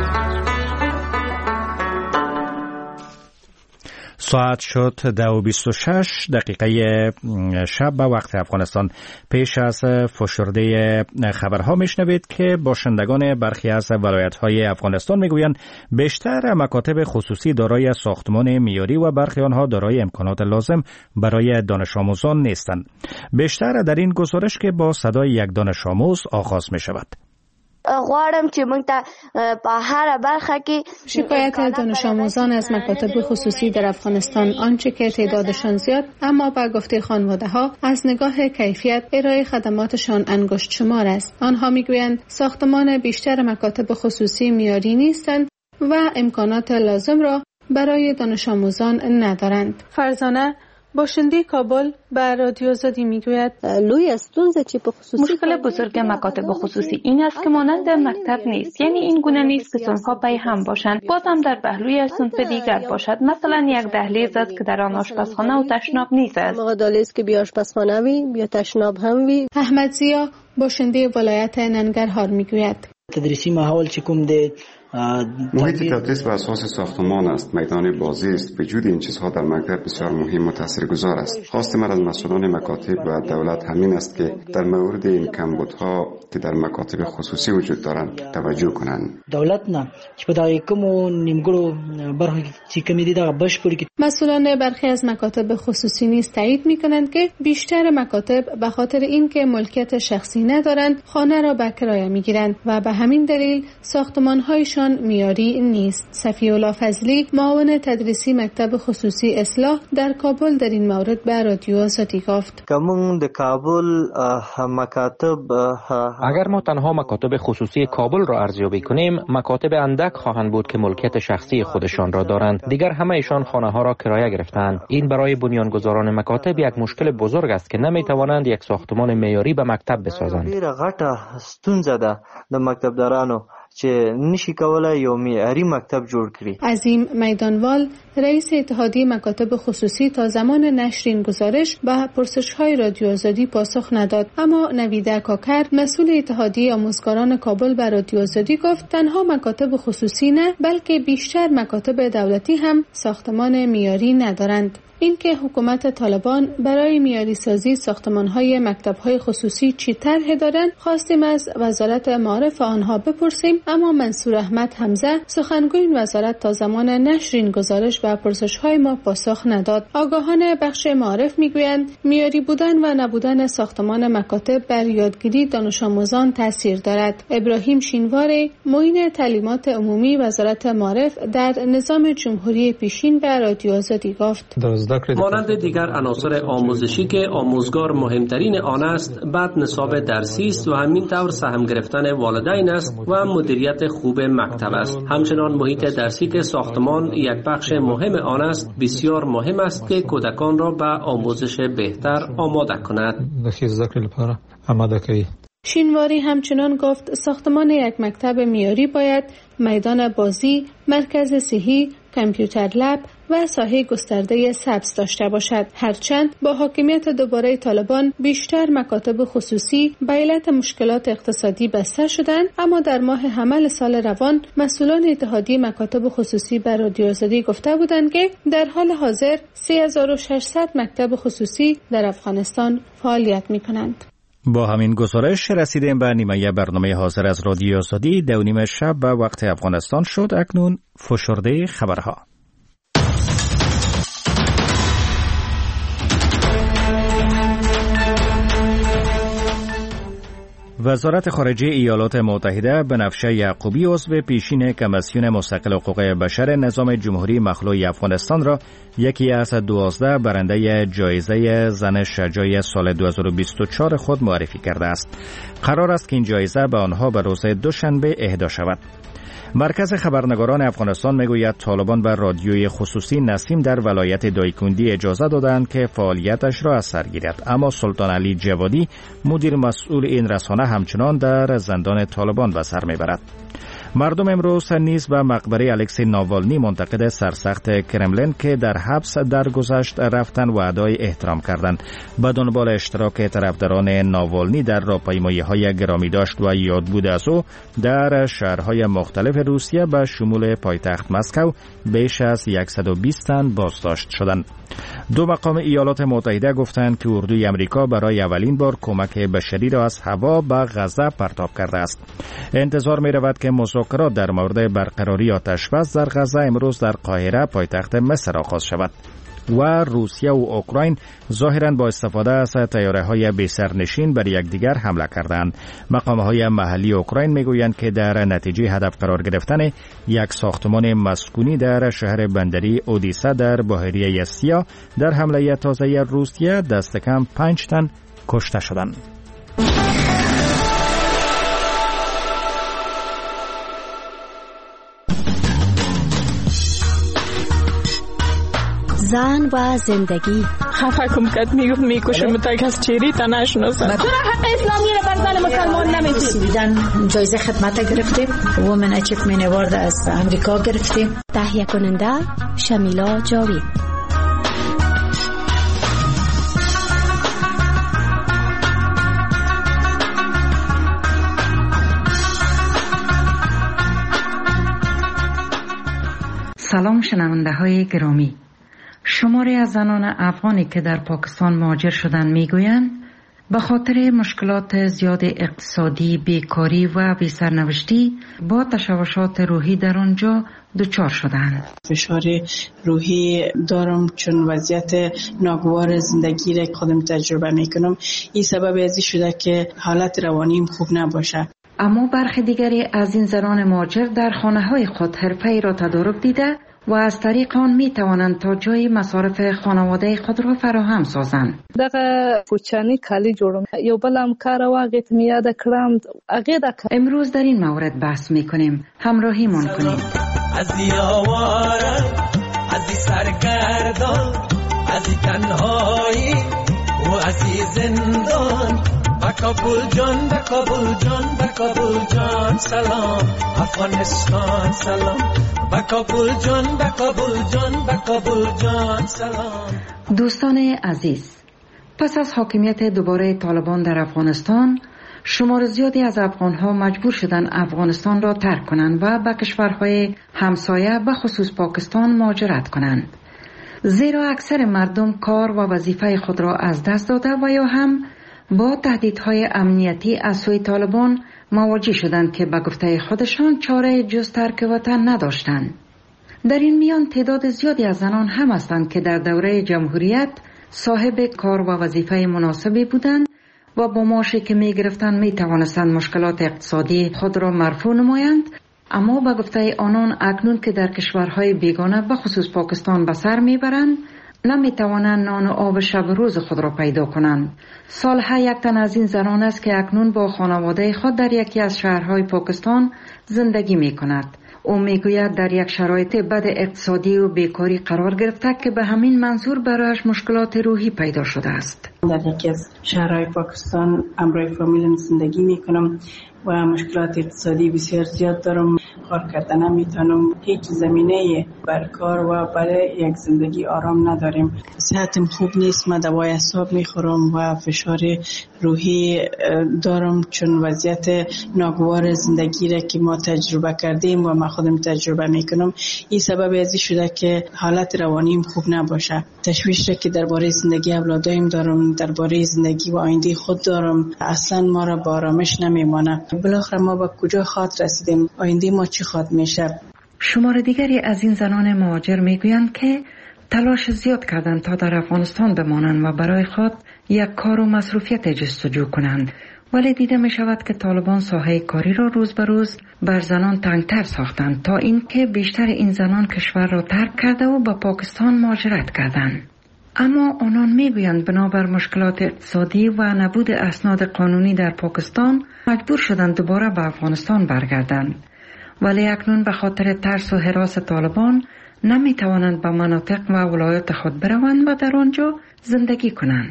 [SPEAKER 1] ساعت شد ده و بیست و شش دقیقه شب به وقت افغانستان. پیش از فشرده خبرها میشنوید که باشندگان برخی از ولایت‌های افغانستان میگویند بیشتر مکاتب خصوصی دارای ساختمان معیاری و برخی آنها دارای امکانات لازم برای دانش آموزان نیستند. بیشتر در این گزارش که با صدای یک دانش آموز آغاز می شود.
[SPEAKER 23] غواړم چې موږ ته په هر برخه کې
[SPEAKER 7] شکایت دانش آموزان از مکاتب خصوصی در افغانستان آنچه که تعدادشان زیاد اما با گفته خانواده ها از نگاه کیفیت ارائه خدماتشان انگشت شمار است. آنها میگویند ساختمان بیشتر مکاتب خصوصی معیاری نیستند و امکانات لازم را برای دانش آموزان ندارند. فرزانه باشنده کابل به رادیو آزادی میگوید
[SPEAKER 24] لوی استونزه چی به خصوصی
[SPEAKER 25] مشکل بزرگ مکاتب خصوصی این است که مانند مکتب نیست، یعنی این گونه نیست که صنف‌ها پای هم باشند، باز هم در پهلوی صنف دیگر باشد. مثلا یک دهلیز است که در آن آشپزخانه و تشناب نیست است.
[SPEAKER 24] ما دهلیز که بیا آشپزخانه وی بیا تشناب هم وی.
[SPEAKER 7] احمد زیا باشنده ولایت ننگرهار میگوید
[SPEAKER 26] تدریسی ماحول چی کوم ده
[SPEAKER 2] محیط تدریس بر اساس ساختمان است، میدان بازی است. وجود این چیزها در مکتب بسیار مهم و تاثیرگذار است. خواست من از مسئولان مکاتب و دولت همین است که در مورد این کمبودها که در مکاتب خصوصی وجود دارند توجه کنند.
[SPEAKER 26] دولت نه چې په دای کوم نیمګړو برخه چې کمی دي دا بشپړي.
[SPEAKER 7] مسئولان برخی از مکاتب خصوصی نیز تایید می‌کنند که بیشتر مکاتب به خاطر اینکه ملکیت شخصی ندارند خانه را به کرایه می‌گیرند و به همین دلیل ساختمان‌هایشان معیاری نیست. صفی الله فضلی معاون تدریسی مکتب خصوصی اصلاح در کابل در این مورد به رادیو آزادی گفت
[SPEAKER 27] کمون در کابل مکاتب
[SPEAKER 28] اگر ما تنها مکاتب خصوصی کابل را ارزیابی کنیم، مکاتب اندک خواهند بود که ملکیت شخصی خودشان را دارند. دیگر همه ایشان خانه ها را کرایه گرفتند. این برای بنیانگذاران مکاتب یک مشکل بزرگ است که نمی توانند یک ساختمان معیاری به مکتب بسازند.
[SPEAKER 27] ډیره غټه ستونزه ده د مکتبدارانو چې نشي کولای یو معیاري مکتب جوړ کړي.
[SPEAKER 7] عظیم میدانوال رئیس اتحادیه مکاتب خصوصی تا زمان نشر این گزارش به پرسش‌های رادیو آزادی پاسخ نداد، اما نویده کاکر مسئول اتحادیه آموزگاران کابل به رادیو آزادی گفت تنها مکاتب خصوصی نه بلکه بیشتر مکاتب دولتی هم ساختمان معیاری ندارند. اینکه حکومت طالبان برای معیاری سازی ساختمان‌های مکتب‌های خصوصی چی طرح دارند خواستیم از وزارت معارف آنها بپرسیم، اما منصور احمد حمزه سخنگوی وزارت تا زمان نشر این گزارش و پرسش‌های ما پاسخ نداد. آگاهان بخش معارف میگویند معیاری بودن و نبودن ساختمان مکاتب بر یادگیری دانش آموزان تاثیر دارد. ابراهیم شینواری معین تعلیمات عمومی وزارت معارف در نظام جمهوری پیشین به رادیو آزادی گفت:
[SPEAKER 4] مانند دیگر عناصر آموزشی که آموزگار مهمترین آن است، بعد نصاب درسی است و همین طور سهم گرفتن والدین است و مدیریت خوب مکتب است. همچنان محیط درسی که ساختمان یک بخش مهم آن است، بسیار مهم است که کودکان را به آموزش بهتر آماده کند.
[SPEAKER 7] شینواری همچنان گفت ساختمان یک مکتب معیاری باید میدان بازی، مرکز صحی، کامپیوتر لب و ساحه گسترده سبز داشته باشد. هرچند با حاکمیت دوباره طالبان بیشتر مکاتب خصوصی به علت مشکلات اقتصادی بسته شدند، اما در ماه حمل سال روان مسئولان اتحادیه مکاتب خصوصی به رادیو آزادی گفته بودند که در حال حاضر سه هزار و ششصد مکتب خصوصی در افغانستان فعالیت می‌کنند.
[SPEAKER 1] با همین گزارش رسیدیم به نیمه برنامه حاضر از رادیو آزادی. دو نیم شب به وقت افغانستان شد. اکنون فشرده خبرها. وزارت خارجه ایالات متحده بنفشه یعقوبی عضو پیشین کمیسیون مستقل حقوق بشر نظام جمهوری مخلوع افغانستان را یکی از دوازده برنده جایزه زن شجاع سال دو هزار و بیست و چهار خود معرفی کرده است. قرار است که این جایزه به آنها به روز دوشنبه اهدا شود. مرکز خبرنگاران افغانستان میگوید طالبان بر رادیوی خصوصی نسیم در ولایت دایکندی اجازه دادند که فعالیتش را از سر گیرد، اما سلطان علی جوادی مدیر مسئول این رسانه همچنان در زندان طالبان به سر میبرد. مردم امروز نیز به مقبره الکسی ناوالنی منتقد سرسخت کرملین که در حبس درگذشت رفتن و ادای احترام کردند. به دنبال اشتراک طرفداران ناوالنی در راهپیمایی‌های گرامی داشت و یادبود از او در شهرهای مختلف روسیه به شمول پایتخت مسکو بیش از صد و بیست تن بازداشت شدند. دو مقام ایالات متحده گفتند که اردوی امریکا برای اولین بار کمک بشری را از هوا به غزه پرتاب کرده است. انتظار می رود که مذاکرات در مورد برقراری آتش‌بس در غزه امروز در قاهره پایتخت مصر آغاز شود. و روسیه و اوکراین ظاهراً با استفاده از طیاره‌های بی‌سرنشین بر یکدیگر حمله کردند. مقام‌های محلی اوکراین میگویند که در نتیجه هدف قرار گرفتن یک ساختمان مسکونی در شهر بندری اودیسا در بحیره سیاه در حمله تازه روسیه دست کم پنج تن کشته شدند.
[SPEAKER 13] زن و زندگی
[SPEAKER 5] خفه کم کت میگفت میکشم تا کس چیری تا نشناسم.
[SPEAKER 8] تو را حق اسلامی را بر زن مسلمان نمیدی.
[SPEAKER 9] سویدن جایزه خدمت گرفتیم، وومن اچیومنت اوارد از امریکا گرفتیم.
[SPEAKER 13] تهیه کننده شمیلا جاوید.
[SPEAKER 10] سلام شنونده های گرامی. شماری از زنان افغانی که در پاکستان مهاجر شدند میگویند به خاطر مشکلات زیاد اقتصادی، بیکاری و بی‌سرنوشتی با تشوشات روحی در آنجا دچار شدند.
[SPEAKER 11] فشار روحی دارم چون وضعیت ناگوار زندگی را خودم تجربه میکنم. این سبب ازی شده که حالت روانیم خوب نباشه.
[SPEAKER 10] اما برخی دیگری از این زنان مهاجر در خانه‌های خود حرفه‌ای را تدارک دیده و از طریق آن می توانند تا جای مصارف خانواده خود را فراهم سازند.
[SPEAKER 14] دغه کوچانی کالی جوړم یو بلم کار واغت میاد کړم اگه دک.
[SPEAKER 10] امروز در این مورد بحث میکنیم. همراهی من کنید.
[SPEAKER 15] از یاوارا از سرگردان از تنهایی و از زندان با کابل جان با کابل جان با کابل جان سلام افغانستان سلام با کابل جان با کابل جان با کابل جان سلام.
[SPEAKER 10] دوستان عزیز، پس از حاکمیت دوباره طالبان در افغانستان شمار زیادی از افغانها مجبور شدند افغانستان را ترک کنند و به کشورهای همسایه به خصوص پاکستان مهاجرت کنند. زیرا اکثر مردم کار و وظیفه خود را از دست داده و یا هم با تهدیدهای امنیتی از سوی طالبان مواجه شدند که به گفته خودشان چاره جز ترک وطن نداشتند. در این میان تعداد زیادی از زنان هم هستند که در دوره جمهوریت صاحب کار و وظیفه مناسبی بودند و با معاشی که می گرفتند می توانستند مشکلات اقتصادی خود را مرفوع نمایند، اما به گفته آنان اکنون که در کشورهای بیگانه به خصوص پاکستان به سر می برند نمی توانند نان و آب شب روز خود را پیدا کنند. صالحه یک تن از این زنان است که اکنون با خانواده خود در یکی از شهرهای پاکستان زندگی می کند. او می گوید در یک شرایط بد اقتصادی و بیکاری قرار گرفته که به همین منظور برایش مشکلات روحی پیدا شده است.
[SPEAKER 11] در یکی از شهرهای پاکستان همراه فامیلم زندگی می کنم و مشکلات اقتصادی بسیار زیاد دارم. کار کردن نمیتونم، هیچ زمینه بر کار و برای یک زندگی آرام نداریم. صحتم خوب نیست، من دوای اعصاب میخورم و فشار روحی دارم چون وضعیت ناگوار زندگی را که ما تجربه کردیم و من خودم تجربه میکنم این سبب ازی شده که حالت روانیم خوب نباشه. تشویش را که درباره زندگی اولادایم دارم، درباره زندگی و آینده خود دارم، اصلا ما را با آرامش نمیمانه. بالاخره ما به کجا خواهد رسیدیم؟ آینده ما چی خواهد میشه؟
[SPEAKER 10] شمار دیگری از این زنان مهاجر میگویند که تلاش زیاد کردند تا در افغانستان بمانند و برای خود یک کار و مصروفیت جستجو کنند، ولی دیده می شود که طالبان ساحه کاری را روز به روز بر زنان تنگتر ساختند تا اینکه بیشتر این زنان کشور را ترک کرده و به پاکستان مهاجرت کردند. اما آنان میگویند بنابر مشکلات اقتصادی و نبود اسناد قانونی در پاکستان مجبور شدند دوباره به افغانستان برگردند، ولی اکنون به خاطر ترس و هراس طالبان نمی توانند به مناطق و ولایات خود بروند و در آنجا زندگی کنند.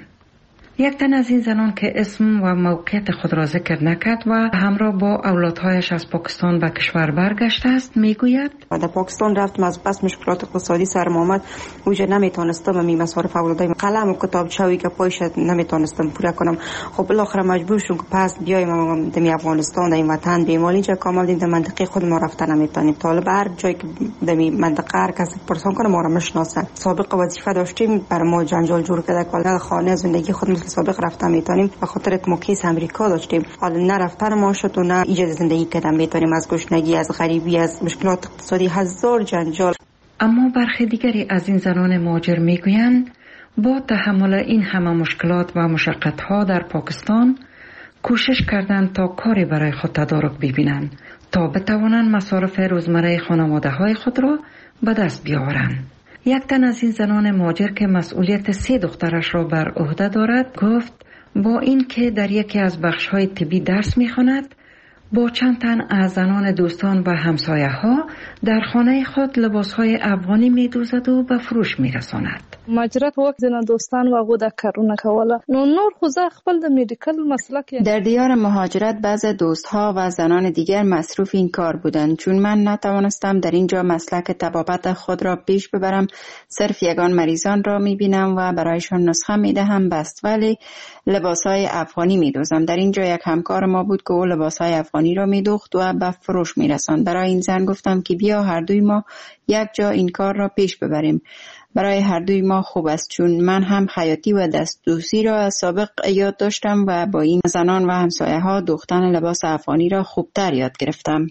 [SPEAKER 10] یک تن از این زنان که اسم و موقعیت خود را ذکر نکرد و همراه با اولادهایش از پاکستان به کشور برگشته است میگوید
[SPEAKER 3] در پاکستان رفتم، از بس مشکلات اقتصادی سرم آمد، اونجا نمیتونستم می مصارف اولادایم قلم و کتابچه‌ای که پایش نمیتونستم پوره کنم. خب بالاخره مجبور شدم که پس بیایم در افغانستان، در این وطن بیمال اینجا کامل در منطقه خود ما رفتن نمیتونیم. طالب هر جایی که در منطقه هر کسی پرسان کنه ما را میشناسن. سابق وظیفه داشتیم، برای ما جنجال جور کرده کلا خانه زندگی خود سابق رفتن میتونیم به خاطر موکیس امریکا داشتیم، حالا نه رفتن ما شد و نه ایجاد زندگی کردن میتونیم، از گشنگی، از غریبی، از مشکلات اقتصادی، هزار جنجال.
[SPEAKER 10] اما برخی دیگری از این زنان مهاجر میگویند با تحمل این همه مشکلات و مشقت‌ها در پاکستان کوشش کردند تا کاری برای خود تدارک ببینند تا بتوانند مصارف روزمره خانواده‌های خود را به دست بیاورند. یک تن از این زنان مهاجر که مسئولیت سه دخترش را بر عهده دارد گفت با این که در یکی از بخش‌های طبی درس می‌خواند، با چند تن از زنان دوستان و همسایه‌ها در خانه خود لباس‌های افغانی می‌دوزد و به فروش می‌رساند.
[SPEAKER 14] مهاجرت وقت زن دوستان و غو د کارونه کوله نو نور خو زه خپل د میډیکل مسلک.
[SPEAKER 6] در دیار مهاجرت بعض دوستها و زنان دیگر مصروف این کار بودند، چون من نتوانستم در اینجا مسلک طبابت خود را پیش ببرم. صرف یگان مریضان را میبینم و برایشان نسخه میدهم بست، ولی لباسهای افغانی میدوزم. در اینجا یک همکار ما بود که او لباسهای افغانی را میدوخت و به فروش میرساند. برای این زن گفتم که بیا هر دوی ما یک جا این کار را پیش ببریم. برای هر دوی ما خوب است، چون من هم خیاطی و دستدوزی را از سابق یاد داشتم و با این زنان و همسایه ها دوختن لباس افغانی را خوبتر یاد گرفتم.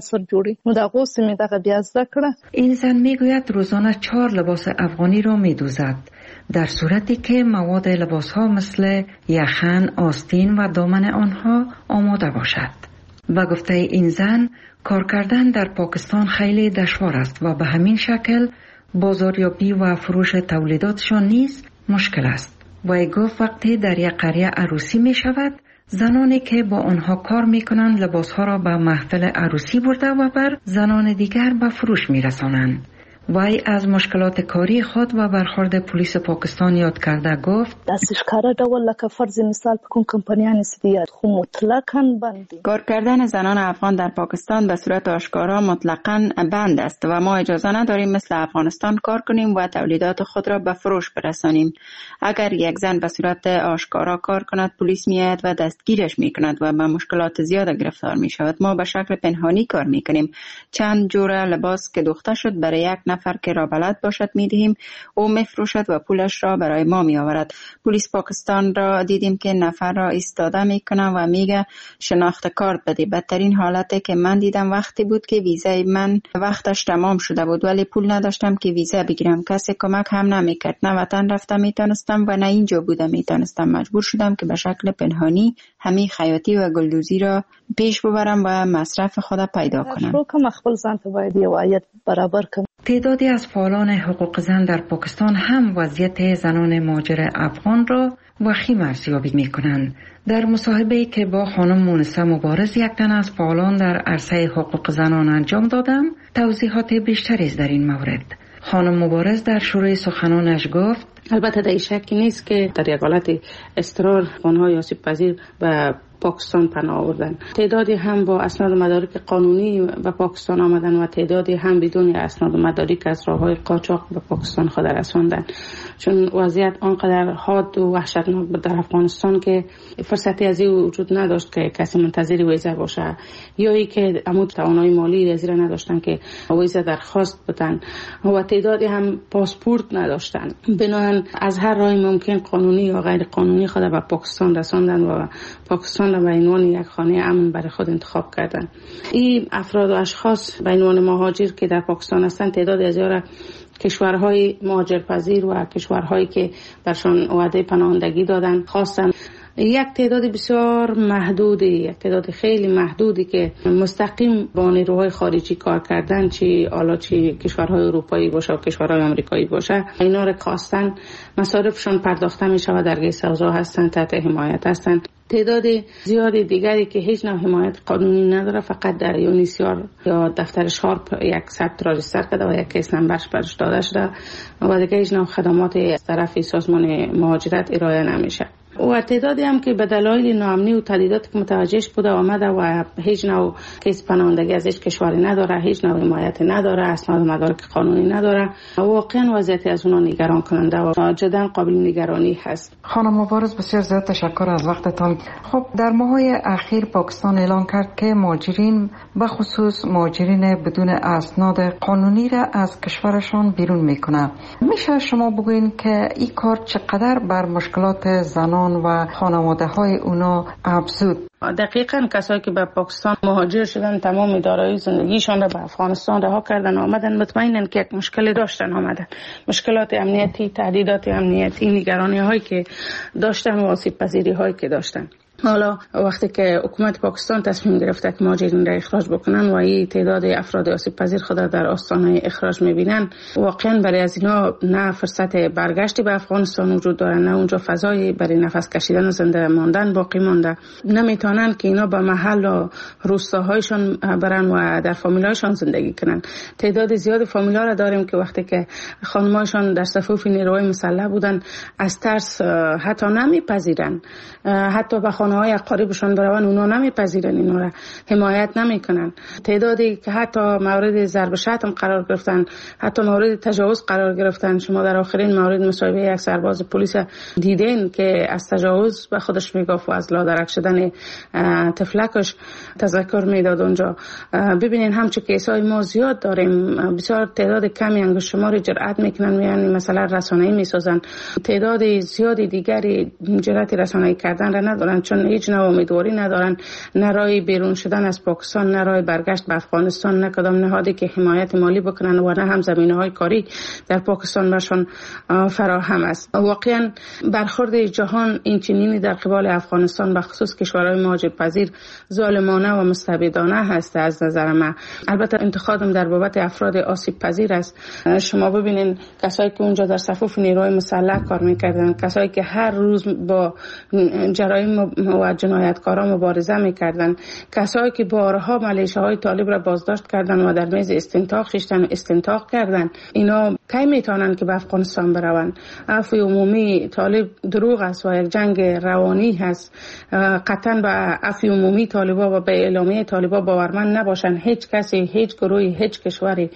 [SPEAKER 10] این زن میگوید روزانه چهار لباس افغانی را میدوزد، در صورتی که مواد لباس ها مثل یخن، آستین و دامن آنها آماده باشد. و گفته این زن کار کردن در پاکستان خیلی دشوار است و به همین شکل بازاریابی و فروش تولیداتشان نیز مشکل است. و ای گفت وقتی در یک قریه عروسی می شود، زنانی که با آنها کار می کنند لباسها را به محفل عروسی برده و بر زنان دیگر به فروش می رسانند. وی از مشکلات کاری خود و برخورد پلیس پاکستان یاد کرده گفت
[SPEAKER 14] دستش کاره ډول لکه فرض مثال په کوم کمپانیانو سدیات خو مطلقاً بند.
[SPEAKER 6] کار کردن زنان افغان در پاکستان به صورت آشکارا مطلقاً بند است و ما اجازه نداریم مثل افغانستان کار کنیم و تولیدات خود را به فروش برسانیم. اگر یک زن به صورت آشکارا کار کند، پلیس میآید و دستگیرش میکند و به مشکلات زیاد گرفتار میشود. ما به شکل پنهانی کار میکنیم. چند جوره لباس که دوخته شد برای یک نفر که را بلد باشد می دهیم، او می فروشد و پولش را برای ما می آورد. پلیس پاکستان را دیدیم که نفر را ایستاده می کنه و میگه شناخت کارت بده. بدترین حالتی که من دیدم وقتی بود که ویزای من وقتش تمام شده بود ولی پول نداشتم که ویزا بگیرم. کسی کمک هم نمیکرد. نه وطن رفتم میتونستم و نه اینجا بودم میتونستم. مجبور شدم که به شکل پنهانی همین خیاطی و گلدوزی را پیش ببرم و مصرف خود پیدا کنم.
[SPEAKER 10] تعدادی از فعالان حقوق زن در پاکستان هم وضعیت زنان مهاجر افغان را وخیم ارزیابی می کنند. در مصاحبه‌ای که با خانم مونسه مبارز یک تن از فعالان در عرصه حقوق زنان انجام دادم، توضیحات بیشتری در این مورد. خانم مبارز در شروع سخنانش گفت:
[SPEAKER 12] البته در شکی نیست که در یک حالت اضطرار افغان‌های آسیب پذیر و پاکستان پناه آوردن. تعدادی هم با اسناد و مدارک قانونی به پاکستان آمدن و تعدادی هم بدون اسناد و مدارک از راه‌های قاچاق به پاکستان خود رساندن. چون وضعیت آنقدر حاد و وحشتناک بود در افغانستان که فرصتی از این وجود نداشت که کسی منتظر ویزا باشه یا ای که عمود توانایی مالی از را نداشتن که ویزا درخواست بدن و تعدادی هم پاسپورت نداشتن. بنابراین از هر راه ممکن قانونی یا غیر قانونی خود به پاکستان رساندن و پاکستان را به عنوان یک خانه امن برای خود انتخاب کردن. این افراد و اشخاص به عنوان مهاجر که در پاکستان هستند تعداد از آنها کشورهای مهاجرپذیر و کشورهایی که برشان وعده پناهندگی دادن خواستن. یک تعداد بسیار محدودی، یک تعداد خیلی محدودی که مستقیم با نیروهای خارجی کار کردن، چی حالا چی کشورهای اروپایی باشه و کشورهای آمریکایی باشه، اینا را خواستن مصارفشان پرداخته می شود، در گیس اوضاع هستن، تحت حمایت هستن. تعداد زیادی دیگری که هیچ نوع حمایت قانونی نداره، فقط در یونیسیار یا دفتر شارپ یک ثبت را رجیستر کرده و یک کیس نمبرش برش داده شده و دیگه هیچ نوع خدمات از طرف سازمان مهاجرت ارائه نمیشه. و تعدادی هم که به دلایل ناامنی و تهدیداتی که متوجهش بوده آمده و هیچ نوع کیس پناهندگی از هیچ کشوری نداره، هیچ نوع حمایت نداره، اسناد و مدارک قانونی نداره، واقعا وضعیت از اونها نگران کننده و جدا قابل نگرانی هست.
[SPEAKER 10] خانم مبارز بسیار زیاد تشکر از وقتتان. خب در ماه‌های اخیر پاکستان اعلام کرد که مهاجرین به خصوص مهاجرین بدون اسناد قانونی را از کشورشان بیرون میکنه. میشه شما بگوین که این کار چقدر بر مشکلات زنان و خانواده های اونا افزود؟
[SPEAKER 12] دقیقاً کسایی که به پاکستان مهاجر شدن تمام دارایی زندگیشان را به افغانستان رها کردن آمدن، مطمئنن که یک مشکلی داشتن آمدن، مشکلات امنیتی، تهدیدات امنیتی، نگرانی هایی که داشتن و آسیب پذیری هایی که داشتن. حالا وقتی که حکومت پاکستان تصمیم گرفته که مهاجرین را اخراج بکنن و این تعداد افراد آسیب پذیر خود در آستانه اخراج میبینن، واقعا برای از اینا نه فرصت برگشتی به افغانستان وجود داره، نه اونجا فضایی برای نفس کشیدن و زنده ماندن باقی مانده. نمیتونن که اینا به محل و روستاهایشان برن و در فامیلایشان زندگی کنن. تعداد زیاد فامیلا را داریم که وقتی که خانمایشان در صفوف نیروهای مسلح بودن از ترس حتی نمیپذیرن، حتی به خانه‌های اقاربشان برون اونا نمیپذیرن، اینا را حمایت نمیکنن. تعدادی که حتی مورد ضرب شتم قرار گرفتن، حتی مورد تجاوز قرار گرفتن. شما در آخرین مورد مصاحبه یک سرباز پلیس دیدین که از تجاوز به خودش میگفت و از لادرک شدن طفلکش تذکر میداد اونجا. ببینین همچه کیسای ما زیاد داریم، بسیار تعداد کمی انگشت شماری جرأت میکنن میان مثلا رسانه‌ای میسازن، تعداد زیادی دیگری جرأت رسانه‌ای کردن را ندارن چون هیچ نوع امیدواری ندارن، نه راه بیرون شدن از پاکستان، نه راه برگشت به افغانستان، نه کدام نهادی که حمایت مالی بکنن و نه هم زمینه‌های کاری در پاکستان برشان فراهم است. واقعا برخورد جهان این چنینی در قبال افغانستان به خصوص کشورهای مهاجرپذیر ظالمانه و مستبدانه هست از نظر من. البته انتقادم در بابت افراد آسیب پذیر است. شما ببینین کسایی که اونجا در صفوف نیروهای مسلح کار میکردن، کسایی که هر روز با جرایم و جنایتکاران مبارزه میکردن، کسایی که بارها ملیشه‌های طالب را بازداشت کردن و در میز استنطاق ششتن استنطاق کردن، اینا کی میتونن که به افغانستان برون؟ عفو عمومی طالب دروغ است و یک جنگ روانی هست. قطعا به عفو عمومی طالبا و به اعلامیه طالبا باورمند نباشن. هیچ کسی، هیچ گروهی، هیچ کشوری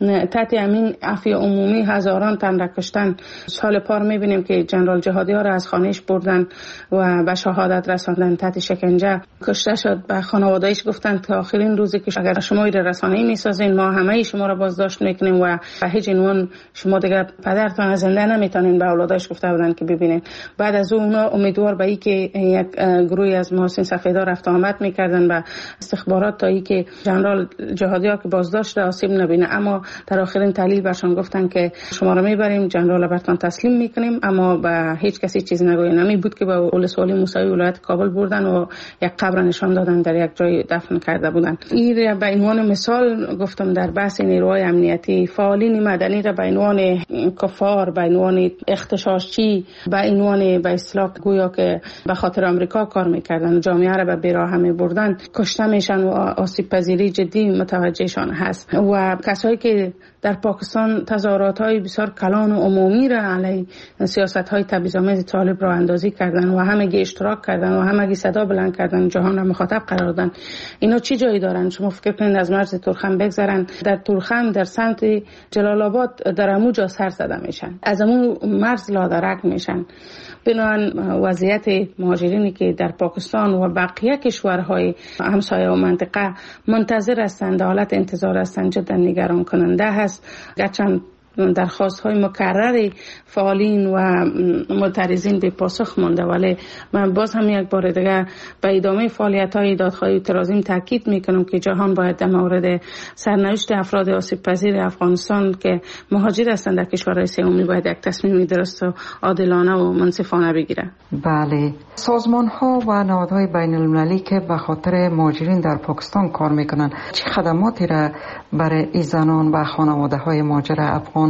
[SPEAKER 12] تحت همین عفو عمومی هزاران تن را کشتن. سال پار میبینیم که جنرال جهادی ها را از خانهش بردن و به شهادت رساندن، تحت شکنجه کشته شد. به خانواده‌اش گفتن تا آخرین روزی که اگر شما این رسانه‌ای میسازین ما همه شما را بازداشت میکنیم و به هیچ عنوان شما دیگه پدرتان زنده نمیتونین. به اولادش گفته بودن که ببینین. بعد از اون اونا امیدوار به این که یک گروهی از محسن سفیدا رفت آمد میکردن به استخبارات تا این که جنرال جهادی ها که بازداشت آسیب نبینه، اما در آخرین تحلیل برشان گفتن که شما را میبریم جنرال برتان تسلیم میکنیم اما به هیچ کسی چیز نگویین. نمی بود که به ولسوالی موسوی ولایت کابل بردن و یک قبر نشان دادن در یک جای دفن کرده بودن. این به عنوان مثال گفتم در بحث نیروهای امنیتی فعالین مدنی را به عنوان کفار، به عنوان اغتشاشچی، به عنوان به اصطلاح گویا که به خاطر آمریکا کار میکردن، جامعه را به بیراه میبردن، کشته میشن و آسیب پذیری جدی متوجهشان هست. و کسایی که در پاکستان تظاهرات های بسیار کلان و عمومی را علیه سیاست های تبعیض‌آمیز طالب را اندازی کردن و همگی اشتراک کردن و همگی صدا بلند کردن، جهان را مخاطب قرار دادن، اینا چی جایی دارن؟ شما فکر کنید از مرز تورخم بگذرن، در تورخم در سمت جلال آباد در اموجا سر زده میشن، از امو مرز لادرک میشن. بنابراین وضعیت مهاجرینی که در پاکستان و بقیه کشورهای همسایه و منطقه منتظر هستند، حالت انتظار هستند، جدا نگران کننده هست. گرچه درخواست های مکرر فعالین و معترضین به پاسخ مانده، ولی من باز هم یک بار دیگه به ادامه فعالیت های دادخواهی اعتراضی تاکید میکنم که جهان باید در مورد سرنوشت افراد آسیب پذیر افغانستان که مهاجر هستند در کشورهای سومی باید یک تصمیم درست و عادلانه و منصفانه بگیره.
[SPEAKER 10] بله، سازمان ها و نهادهای بین المللی که به خاطر مهاجرین در پاکستان کار میکنن چه خدماتی را برای این زنان و خانواده های مهاجر افغان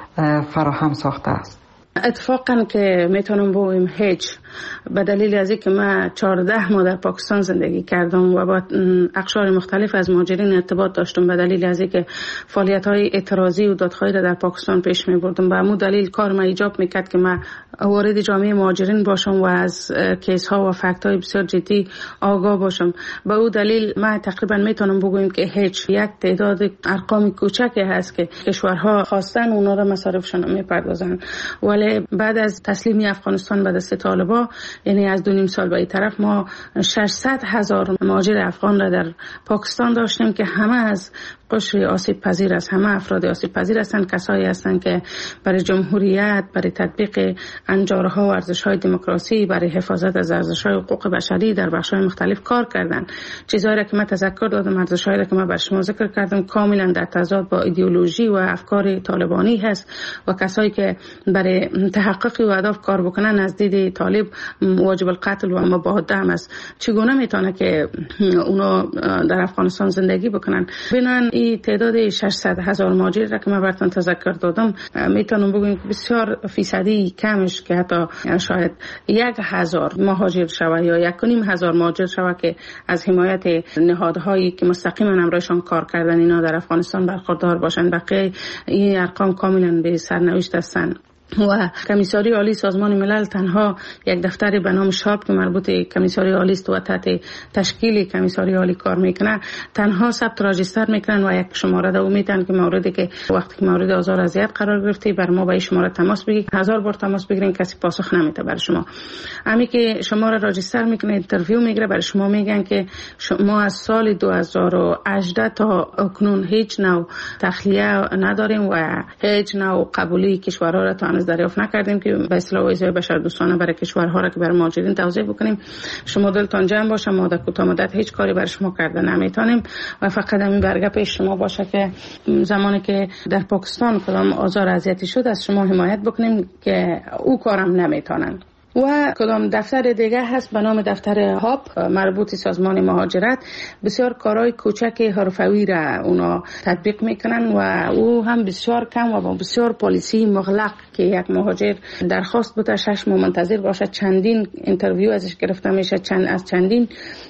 [SPEAKER 10] فراهم ساخته است؟
[SPEAKER 12] اتفاقا که میتونم بگویم هیچ، به دلیل از اینکه من چهارده ماه در پاکستان زندگی کردم و با اقشار مختلف از مهاجرین ارتباط داشتم، به دلیل از اینکه فعالیت‌های اعتراضی و دادخواهی را در پاکستان پیش می‌بردم، به همون دلیل کار ما ایجاب می‌کرد که من وارد جامعه مهاجرین باشم و از کیس‌ها و فکت‌های بسیار جدی آگاه باشم. به اون دلیل من تقریبا میتونم بگویم که هیچ، یک تعداد ارقام کوچکی هست که کشورها خواستن اونا را مصارفشون میپردازن، ولی بعد از تسلیم افغانستان به دست طالبان، یعنی از دو نیم سال به این طرف، ما ششصد هزار مهاجر افغان را در پاکستان داشتیم که همه از قشر آسیب پذیر است، همه افراد آسیب پذیر هستند، کسایی هستند که برای جمهوریت، برای تطبیق انجارها و ارزش‌های دموکراسی، برای حفاظت از ارزش‌های حقوق بشری در بخش‌های مختلف کار کردند. چیزایی را که من تذکر دادم، ارزش‌هایی را که من بر شما ذکر کردم، کاملا در تضاد با ایدئولوژی و افکار طالبانی هست و کسایی که برای تحقق اهداف کار بکنن از دید طالب واجب القتل و مبادا هم است. چگونه میتونه که اونا در افغانستان زندگی بکنن؟ بنان این تعداد ششصد هزار مهاجر را که من براتون تذکر دادم، میتونم بگم که بسیار فیصدی کمش که حتی شاید یک هزار مهاجر شوه یا یک و نیم هزار مهاجر شوه که از حمایت نهادهایی که مستقیما همراهشان کار کردن اینا در افغانستان برخوردار باشند. بقیه این ارقام کاملا به سرنوشت هستند. و کمیساری عالی سازمان ملل تنها یک دفتر به نام شارپ که مربوط کمیساری عالی است و تحت تشکیل کمیساری عالی کار میکنه، تنها ثبت راجستر میکنن و یک شماره دو میدن که موردی که وقتی که مورد آزار اذیت قرار گرفته بر ما با این شماره تماس بگیرید. هزار بار تماس بگیرین کسی پاسخ نمیده بر شما. همین که شماره راجستر میکنه، اینترویو میگیره، برای شما میگن که ما از سال دو هزار و هجده تا اکنون هیچ نوع تخلیه نداریم و هیچ نوع قبولی کشورها را تا هنوز دریافت نکردیم که به اصطلاح ویزای بشردوستانه برای کشورها را که برای مهاجرین توزیع بکنیم. شما دلتان جمع باشه، ما در کوتاه مدت هیچ کاری برای شما کردن نمیتونیم و فقط همین برگه پیش شما باشه که زمانی که در پاکستان کدام آزار اذیتی شد از شما حمایت بکنیم که او کارم نمیتونن. و کدام دفتر دیگه هست به نام دفتر هاپ مربوط سازمان مهاجرت، بسیار کارهای کوچک حرفوی را اونا تطبیق میکنن و او هم بسیار کم و با بسیار پالیسی مغلق که یک مهاجر درخواست بده شش ماه منتظر باشه، چندین اینترویو ازش گرفته میشه، چند از چندین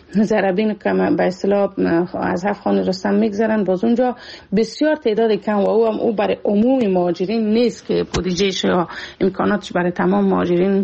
[SPEAKER 12] ضربین که به اصطلاح از هفت خانه رستم میگذرن، باز اونجا بسیار تعداد کم و او هم او برای عموم مهاجرین نیست که بودجهش یا امکاناتش برای تمام مهاجرین باشه. با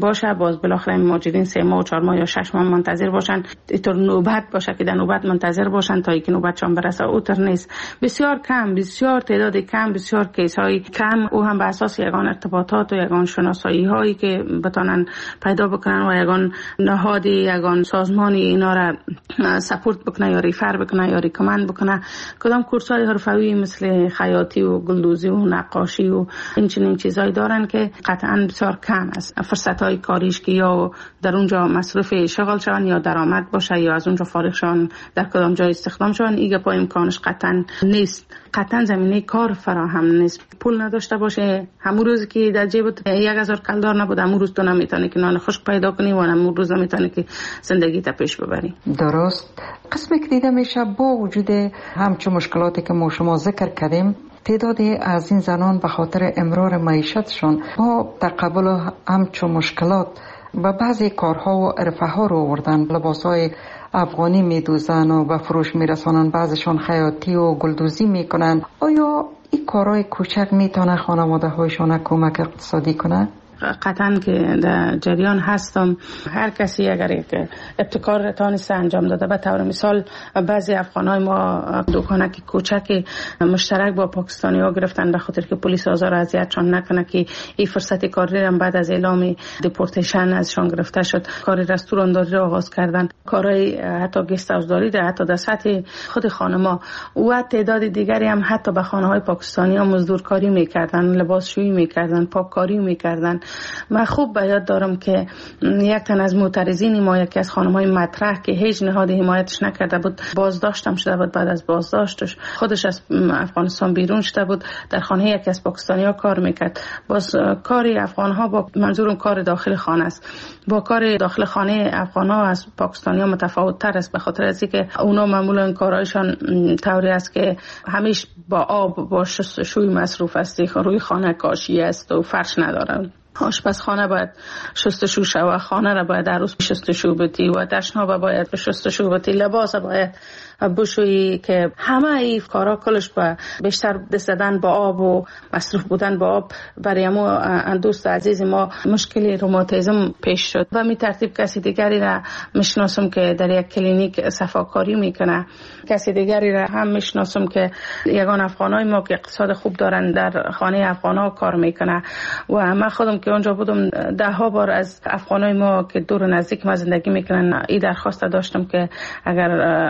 [SPEAKER 12] باز بالاخره مهاجرین سه ماه و چهار ماه یا شش ماه منتظر باشن، اینطور نوبت باشه که در نوبت منتظر باشن تا اینکه نوبتشان برسه، اوتر نیست. بسیار کم، بسیار تعداد کم، بسیار کیس های کم، او هم به اساس یگان ارتباطات و یگان شناسایی هایی که بتانن پیدا بکنن و یگان نهادی، یگان سازمانی اینا را سپورت بکنه یا ریفر بکنه یا ریکمند بکنه. کدام کورس های حرفوی مثل خیاطی و گلدوزی و نقاشی و این چنین چیزایی دارن که قطعا بسیار کم است. فرصت های کاریش که یا در اونجا مصروف شغل شون یا درآمد باشه یا از اونجا فارغ شون در کدام جای استخدام شون، ایگه پای امکانش قطعا نیست. قطعا زمینه کار فراهم نیست. پول نداشته باشه، همون روز که در جیبت یک هزار کلدار نبود، همون روز تو نمیتونی که نان خشک پیدا کنی و همون روز نمیتونی که زندگی تا پیش ببری.
[SPEAKER 10] درست. قسمی که دیده میشه با وجود همچون مشکلاتی که ما شما ذکر کردیم، تعدادی از این زنان به خاطر امرار معیشتشون با تقبل همچون مشکلات و بعضی کارها و عرفه ها رو آوردن. لباسای افغانی میدوزن و به فروش میرسانن، بعضشون خیاطی و گلدوزی میکنن. آیا این کارهای کوچک میتونه خانواده هایشون کمک اقتصادی کنه؟
[SPEAKER 12] قطعا که در جریان هستم. هر کسی اگر یک ابتکار تانسته انجام داده، به طور مثال بعضی افغانای ما دکانک کوچک مشترک با پاکستانی ها گرفتن به خاطر که پلیس آزار اذیتشان نکنه که این فرصت کاری هم بعد از اعلام دیپورتیشن ازشان گرفته شد کار رستورانداری را آغاز کردن، کارهای حتی گست هاوسداری در حتی در سطح خود خانما و تعداد دیگری هم حتی به خانه های پاکستانی ها مزدورکاری میکردن، لباسشویی میکردن، پاککاری میکردن. من خوب به یاد دارم که یک تن از معترضین ما، یکی از خانم‌های مطرح که هیچ نهاد حمایتش نکرده بود، بازداشتم شده بود. بعد از بازداشتش خودش از افغانستان بیرون شده بود، در خانه یکی از پاکستانی‌ها کار میکرد. باز کاری افغان‌ها با منظورم کار داخل خانه است، با کار داخل خانه افغان‌ها از پاکستانی‌ها متفاوت‌تر است، به خاطر از اینکه اونا معمولاً کارایشان طوری است که همیشه با آب با شستشوی مصروف است، روی خانه کاشی است و فرش ندارن. آشپزخانه باید شستشو شود، خانه را باید عروس شستشو بتی و دشنا باید شستشو بتی، لباس باید بشویی که همه این کارا کلش با بیشتر دست دادن با آب و مصروف بودن با آب برای ما دوست عزیز ما مشکلی روماتیسم پیش شد و می ترتیب کسی دیگری را میشناسم که در یک کلینیک صفاکاری میکنه، کسی دیگری را هم میشناسم که یگان افغانای ما که اقتصاد خوب دارن در خانه افغانا کار میکنه و من خودم که اونجا بودم ده ها بار از افغانای ما که دور و نزدیک ما زندگی میکنن این درخواست داشتم که اگر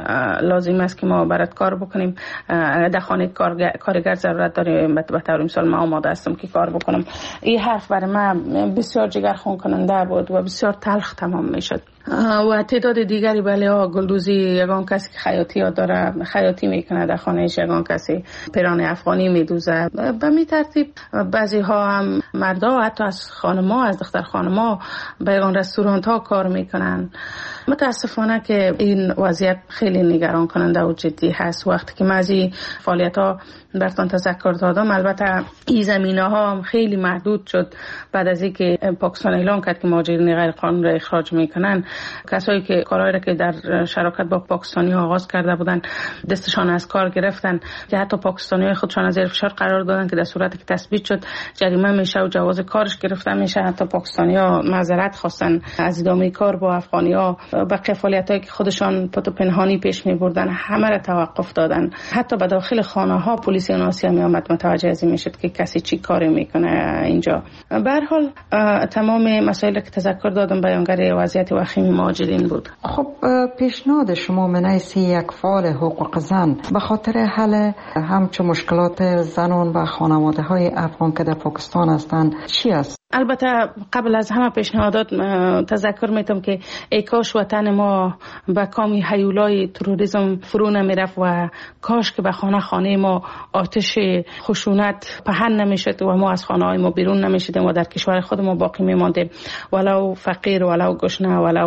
[SPEAKER 12] لازم است که ما برات کار بکنیم، در خانه کارگر ضرورت داریم، به طور مثال ما آماده هستم که کار بکنم. این حرف برای من بسیار جگرخون کننده بود و بسیار تلخ تمام میشد. و تعداد دیگری بله ها گلدوزی، یگان کسی که خیاطی ها داره خیاطی میکنه در خانهش، یگان کسی پیران افغانی میدوزه. به می ترتیب بعضی ها هم مردا حتی از خانما، از دختر خانما به یگان رستورانت ها کار میکنن. متاسفانه که این وضعیت خیلی نگران کننده و جدی هست. وقتی که مازی فعالیت ها براتون تذکر دادم، البته این زمینه ها هم خیلی محدود شد بعد از اینکه پاکستان اعلام کرد که مهاجرین غیر قانونی را اخراج میکنن. کسایی که کارهایی را که در شراکت با پاکستانی ها آغاز کرده بودن دستشان از کار گرفتن که حتی پاکستانی های خودشان از زیر فشار قرار دادن که در صورتی که تثبیت شد جریمه میشه و جواز کارش گرفته میشه. حتی پاکستانی ها معذرت خواستن از ادامه کار با افغانی ها، بقیه فعالیتایی که خودشان پتو پنهانی پیش میبردن همه را توقف دادن. حتی به داخل خانه ها پلیس ناسیا می آمد متوجه از این میشد که کسی چی کاری میکنه اینجا. به هر حال تمام مسائلی که تذکر دادم بیانگر وضعیت وخیم مهاجرین بود.
[SPEAKER 10] خب پیشنهاد شما من حیث یک فعال حقوق زن به خاطر حل همچون مشکلات زنان و خانواده های افغان که در پاکستان هستند چی است؟
[SPEAKER 12] البته قبل از همه پیشنهادات تذکر میتم که ای کاش وطن ما به کامی هیولای تروریسم فرو نمیرفت و کاش که به خانه خانه ما آتش خشونت پهن نمیشد و ما از خانه های ما بیرون نمیشدیم و در کشور خود ما باقی میماندیم، ولو فقیر ولو گشنه ولو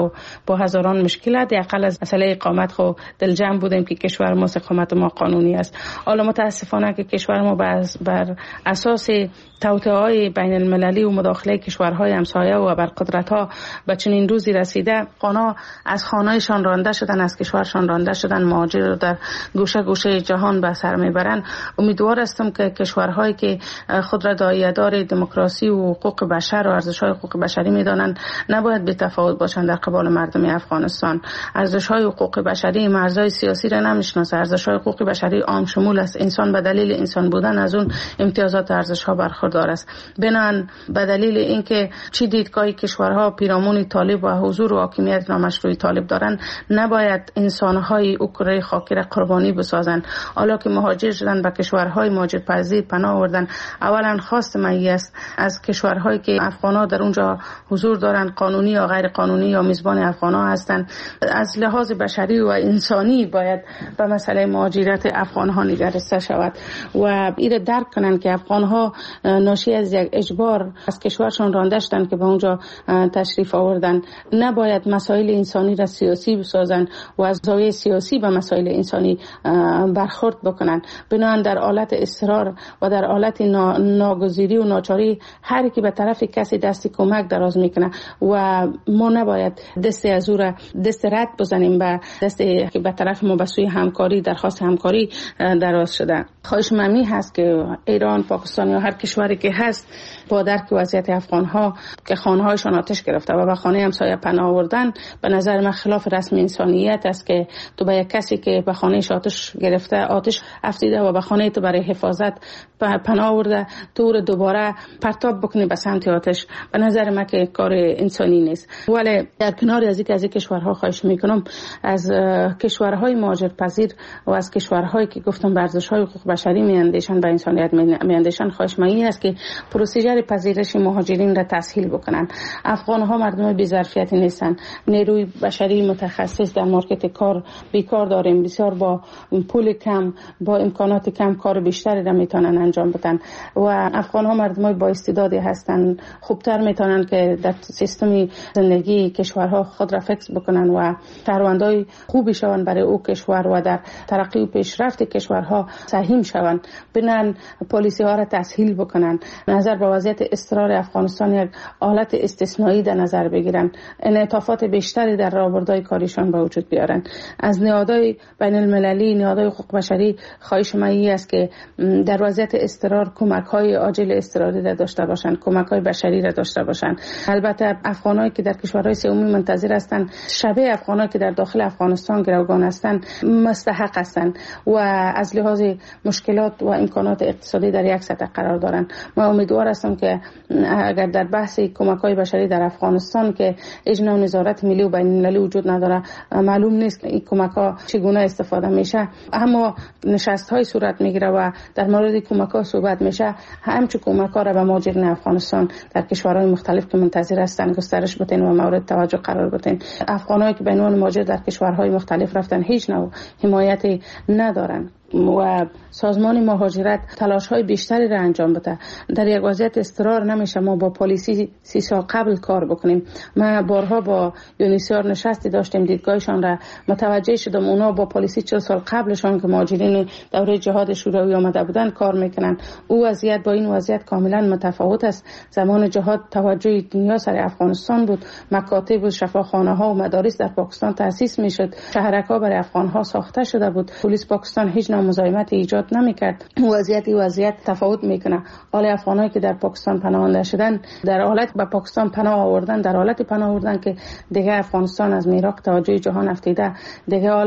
[SPEAKER 12] و با هزاران مشکلات حداقل از مسئله اقامت خو دل جمع بودیم که کشور ما اقامت ما قانونی است. حالا متاسفانه که کشور ما بر اساس توطئه‌های بین المللی و مداخله کشورهای همسایه و بر قدرت‌ها به چنین روزی رسیده، آنها از خانه‌شان رانده شدن، از کشورشان رانده شدن، مهاجر رو در گوشه گوشه جهان به سر میبرند. امیدوار هستم که کشورهایی که خود را داعیه‌دار دموکراسی و حقوق بشر و ارزش‌های حقوق بشری می‌دانند نباید بی تفاوت باشند در قبال مردم افغانستان. ارزش‌های حقوق بشری مرزهای سیاسی را نمی‌شناسه. ارزش‌های حقوق بشری عام شمول است. انسان به دلیل انسان بودن از اون امتیازات ارزش‌ها برخوردار است. بنان به دلیل اینکه چی دیدگاهی کشورها پیرامون طالب و حضور و حاکمیت نامشروع طالب دارند، نباید انسان‌های اوکراین خاکی را قربانی بسازند. حالا که مهاجر شدن به کشورهای مهاجرپذیر پناه آوردن، اولا خواست من است از کشورهایی که افغان‌ها در اونجا حضور دارند، قانونی یا غیر قانونی یا میزبان افغان‌ها هستند، از لحاظ بشری و انسانی باید به مسئله مهاجرت افغان‌ها نگرسته شود و این درک کنند که افغان‌ها ناشی از یک اجبار از کشورشان رانده شدند که به اونجا تشریف آوردن. نباید مسائل انسانی را سیاسی بسازند و از زاویه سیاسی به مسائل انسانی برخورد بکنند. بنابراین در حالت اصرار و در حالت ناگزیری و ناچاری هر کی به طرف کسی دستی کمک دراز میکنه و ما نباید دست از او را دست رد بزنیم به دستی که به طرف ما به سوی همکاری درخواست همکاری دراز شده. خواهش ممی هست که ایران، پاکستان یا هر کشوری که هست با درک وضعیت افغان‌ها که خانه‌هایشان آتش گرفته و به خانه همسایه پناه آوردن، به نظر من خلاف رسم انسانیت است که تو به یک کسی که به خانه‌اش آتش گرفته آتش افریده و به خانه تو برای حفاظت پناه آورده تو رو دوباره پرتاب بکنی به سمت آتش. به نظر من که کار انسانی نیست. ولی در کنار از اینکه از این کشورها خواهش میکنم از کشورهای مهاجرپذیر و از کشورهایی که گفتم ارزش‌های حقوق بشری میاندیشن به انسانیت میاندیشن، خواهش من این است که پروسیجر پذیرش مهاجرین را تسهیل بکنن. افغان‌ها مردم بی ظرفیتی نیستن. نیروی بشری متخصص در مارکت کار بیکار داریم. بسیار با پول کم، با امکانات کم کار بیشتری را میتونن انجام بدن و افغان‌ها مردم با استعدادی هستن، خوبتر میتونن که در سیستم زندگی کشورها خود را فکس بکنن و کاروندای خوبی شون برای او کشور و در ترقی و پیشرفت کشورها سهم شون. بنان پالیسی ها را تسهیل بکنن. نظر به وضعیت اضطرار افغانستان یک حالت استثنایی در نظر بگیرن. انعطافات بیشتری در راهبردهای کاریشان به وجود بیارن. از نهادهای بین المللی، نهادهای حقوق بشری خواهش من این است که در وضعیت اضطرار کمک‌های عاجل اضطراری را داشته باشند، کمک‌های بشری را داشته باشند. البته افغانایی که در کشورهای سومی منتظر هستند، شبیه افغانایی که در داخل افغانستان گروگان هستند، مستحق هستند و از لحاظ مشکلات و امکانات اقتصادی در یک سطح قرار دارند. ما امیدوار هستم که اگر در بحث کمک‌های بشری در افغانستان که اجنا و نظارت ملی و بین المللی وجود نداره، معلوم نیست که این کمک‌ها چگونه استفاده میشه، اما نشست‌های صورت میگیره و در مورد کمک‌ها صحبت میشه، همچون کمک‌ها را به مهاجرین افغانستان در کشورهای مختلف که منتظر هستند گسترش بدین و مورد توجه قرار بدین. افغانایی که به عنوان مهاجر در کشورهای مختلف رفتن هیچ نوع حمایتی ندارند و سازمان مهاجرت تلاش های بیشتری را انجام بده. در یک وضعیت اضطرار نمیشه ما با پلیسی سی سال قبل کار بکنیم. ما بارها با یونیسیار نشستی داشتیم، دیدگاهشان را متوجه شدم. اونا با پلیسی چهل سال قبلشان که مهاجرین دوره جهاد شوروی آمده بودن کار میکنن. او وضعیت با این وضعیت کاملا متفاوت است. زمان جهاد توجه دنیا سر افغانستان بود. مکاتب و شفاخانه ها و مدارس در پاکستان تأسیس میشد. شهرک ها برای افغان ها ساخته شده بود. پلیس پاکستان هیچ مزاحمت ایجاد نمیکرد. وضعیتی وضعیت تفاوت میکنه. حال افغانایی که در پاکستان پناهنده شدن، در حالت به پاکستان پناه آوردن، در حالت پناه آوردن که دیگه افغانستان از میراق توجه جهان افتیده، دیگه حال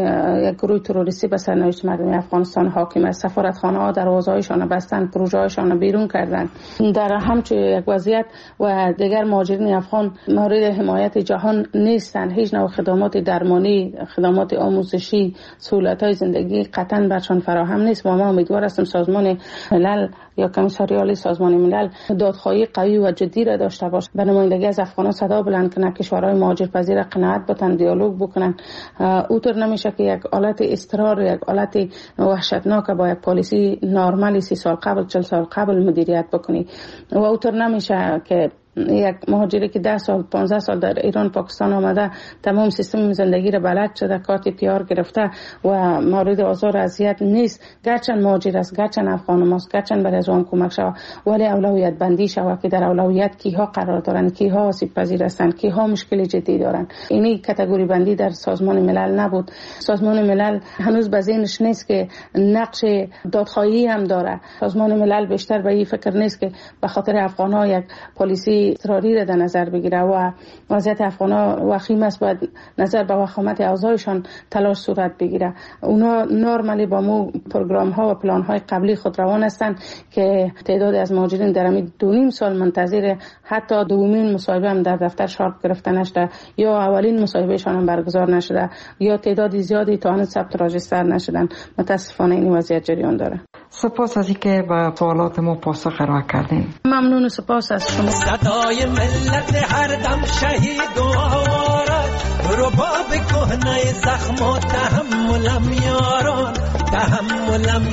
[SPEAKER 12] یک گروه تروریستی به سرنوشت مردم افغانستان حاکم است. سفارتخانه ها دروازه‌هایشان بستن، پروژه هایشان بیرون کردن. در همچون یک وضعیت و دیگر مهاجرین افغان مورد حمایت جهان نیستن. هیچ نوع خدمات درمانی، خدمات آموزشی، سهولت‌های زندگی قطعاً برشان فراهم نیست. و ما امیدوار هستیم سازمان ملل یا کمیساریال سازمان ملل دادخواهی قوی و جدی را داشته باشه، به نمایندگی از افغانان صدا بلند کنه، کشورهای مهاجرپذیر قناعت بتن، دیالوگ بکنن. اوطور نمیشه که یک حالت اضطرار، یک حالت وحشتناک با یک پالیسی نرمالی سی سال قبل، چهل سال قبل مدیریت بکنی. و اوطور نمیشه که یک مهاجری که ده سال پانزده سال در ایران پاکستان آمده تمام سیستم زندگی را بلد شده، کارت پیار گرفته و مورد آزار اذیت نیست، گرچند مهاجر است، گرچند افغان ماست، گرچند برای از آن کمک شود، ولی اولویت بندی شود که در اولویت کیها قرار دارند، کیها آسیب پذیر هستند، کیها مشکل جدی دارند. اینی کاتگوری بندی در سازمان ملل نبود. سازمان ملل هنوز به ذهنش نیست که نقش دادخواهی هم داره. سازمان ملل بیشتر به این فکر نیست که به خاطر افغان‌ها یک پلیسی اضطراری را در نظر بگیره و وضعیت افغان‌ها وخیم است، باید نظر به وخامت اوضاعشان تلاش صورت بگیره. اونا نورمالی با مو پروگرام ها و پلان های قبلی خود روان هستند که تعداد از مهاجرین در همین دو نیم سال منتظر حتی دومین مصاحبه هم در دفتر شارپ گرفته نشده، یا اولین مصاحبهشان هم برگزار نشده، یا تعداد زیادی تا آن ثبت راجستر نشدن. متاسفانه این وضعیت جریان داره.
[SPEAKER 10] سپاس از اینکه به سوالات ما پاسخ ارائه کردین.
[SPEAKER 12] ممنون و سپاس از شما.
[SPEAKER 15] صدای ملت هر دم شهید و آوارد، رباب کهنه زخم و تحملم یاران، تحملم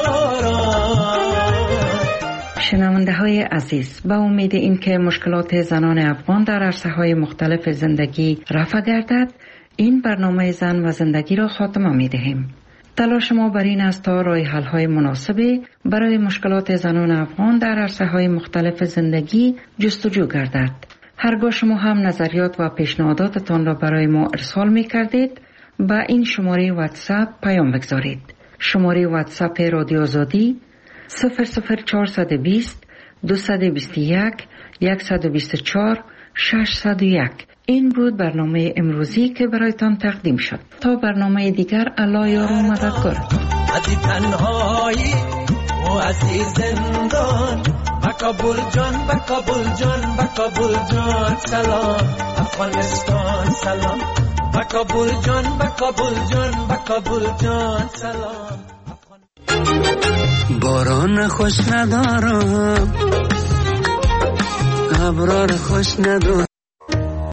[SPEAKER 15] یاران.
[SPEAKER 10] شنونده های عزیز، با امید اینکه مشکلات زنان افغان در عرصه های مختلف زندگی رفع گردد، این برنامه زن و زندگی را خاتمه می دهیم. تلاش ما بر این است تا راه حل های مناسبی برای مشکلات زنان افغان در عرصه های مختلف زندگی جستجو گردد. هرگاه شما هم نظریات و پیشنهاداتتان را برای ما ارسال می کردید، با این شماره واتساپ پیام بگذارید. شماره واتساپ رادیو آزادی صفر صفر چهارصد و بیست دویست و بیست و یک صد و بیست و چهار ششصد و یک. این بود برنامه امروزی که برایتان تقدیم شد. تا برنامه دیگر، الله یار و مددگار.
[SPEAKER 15] از این تنهایی و از این زندان، با کابل جان، با کابل جان، با کابل جان سلام. افغانستان سلام، با کابل جان، با کابل جان، با کابل جان سلام.
[SPEAKER 16] باران خوش ندارم، ابرار خوش ندارم.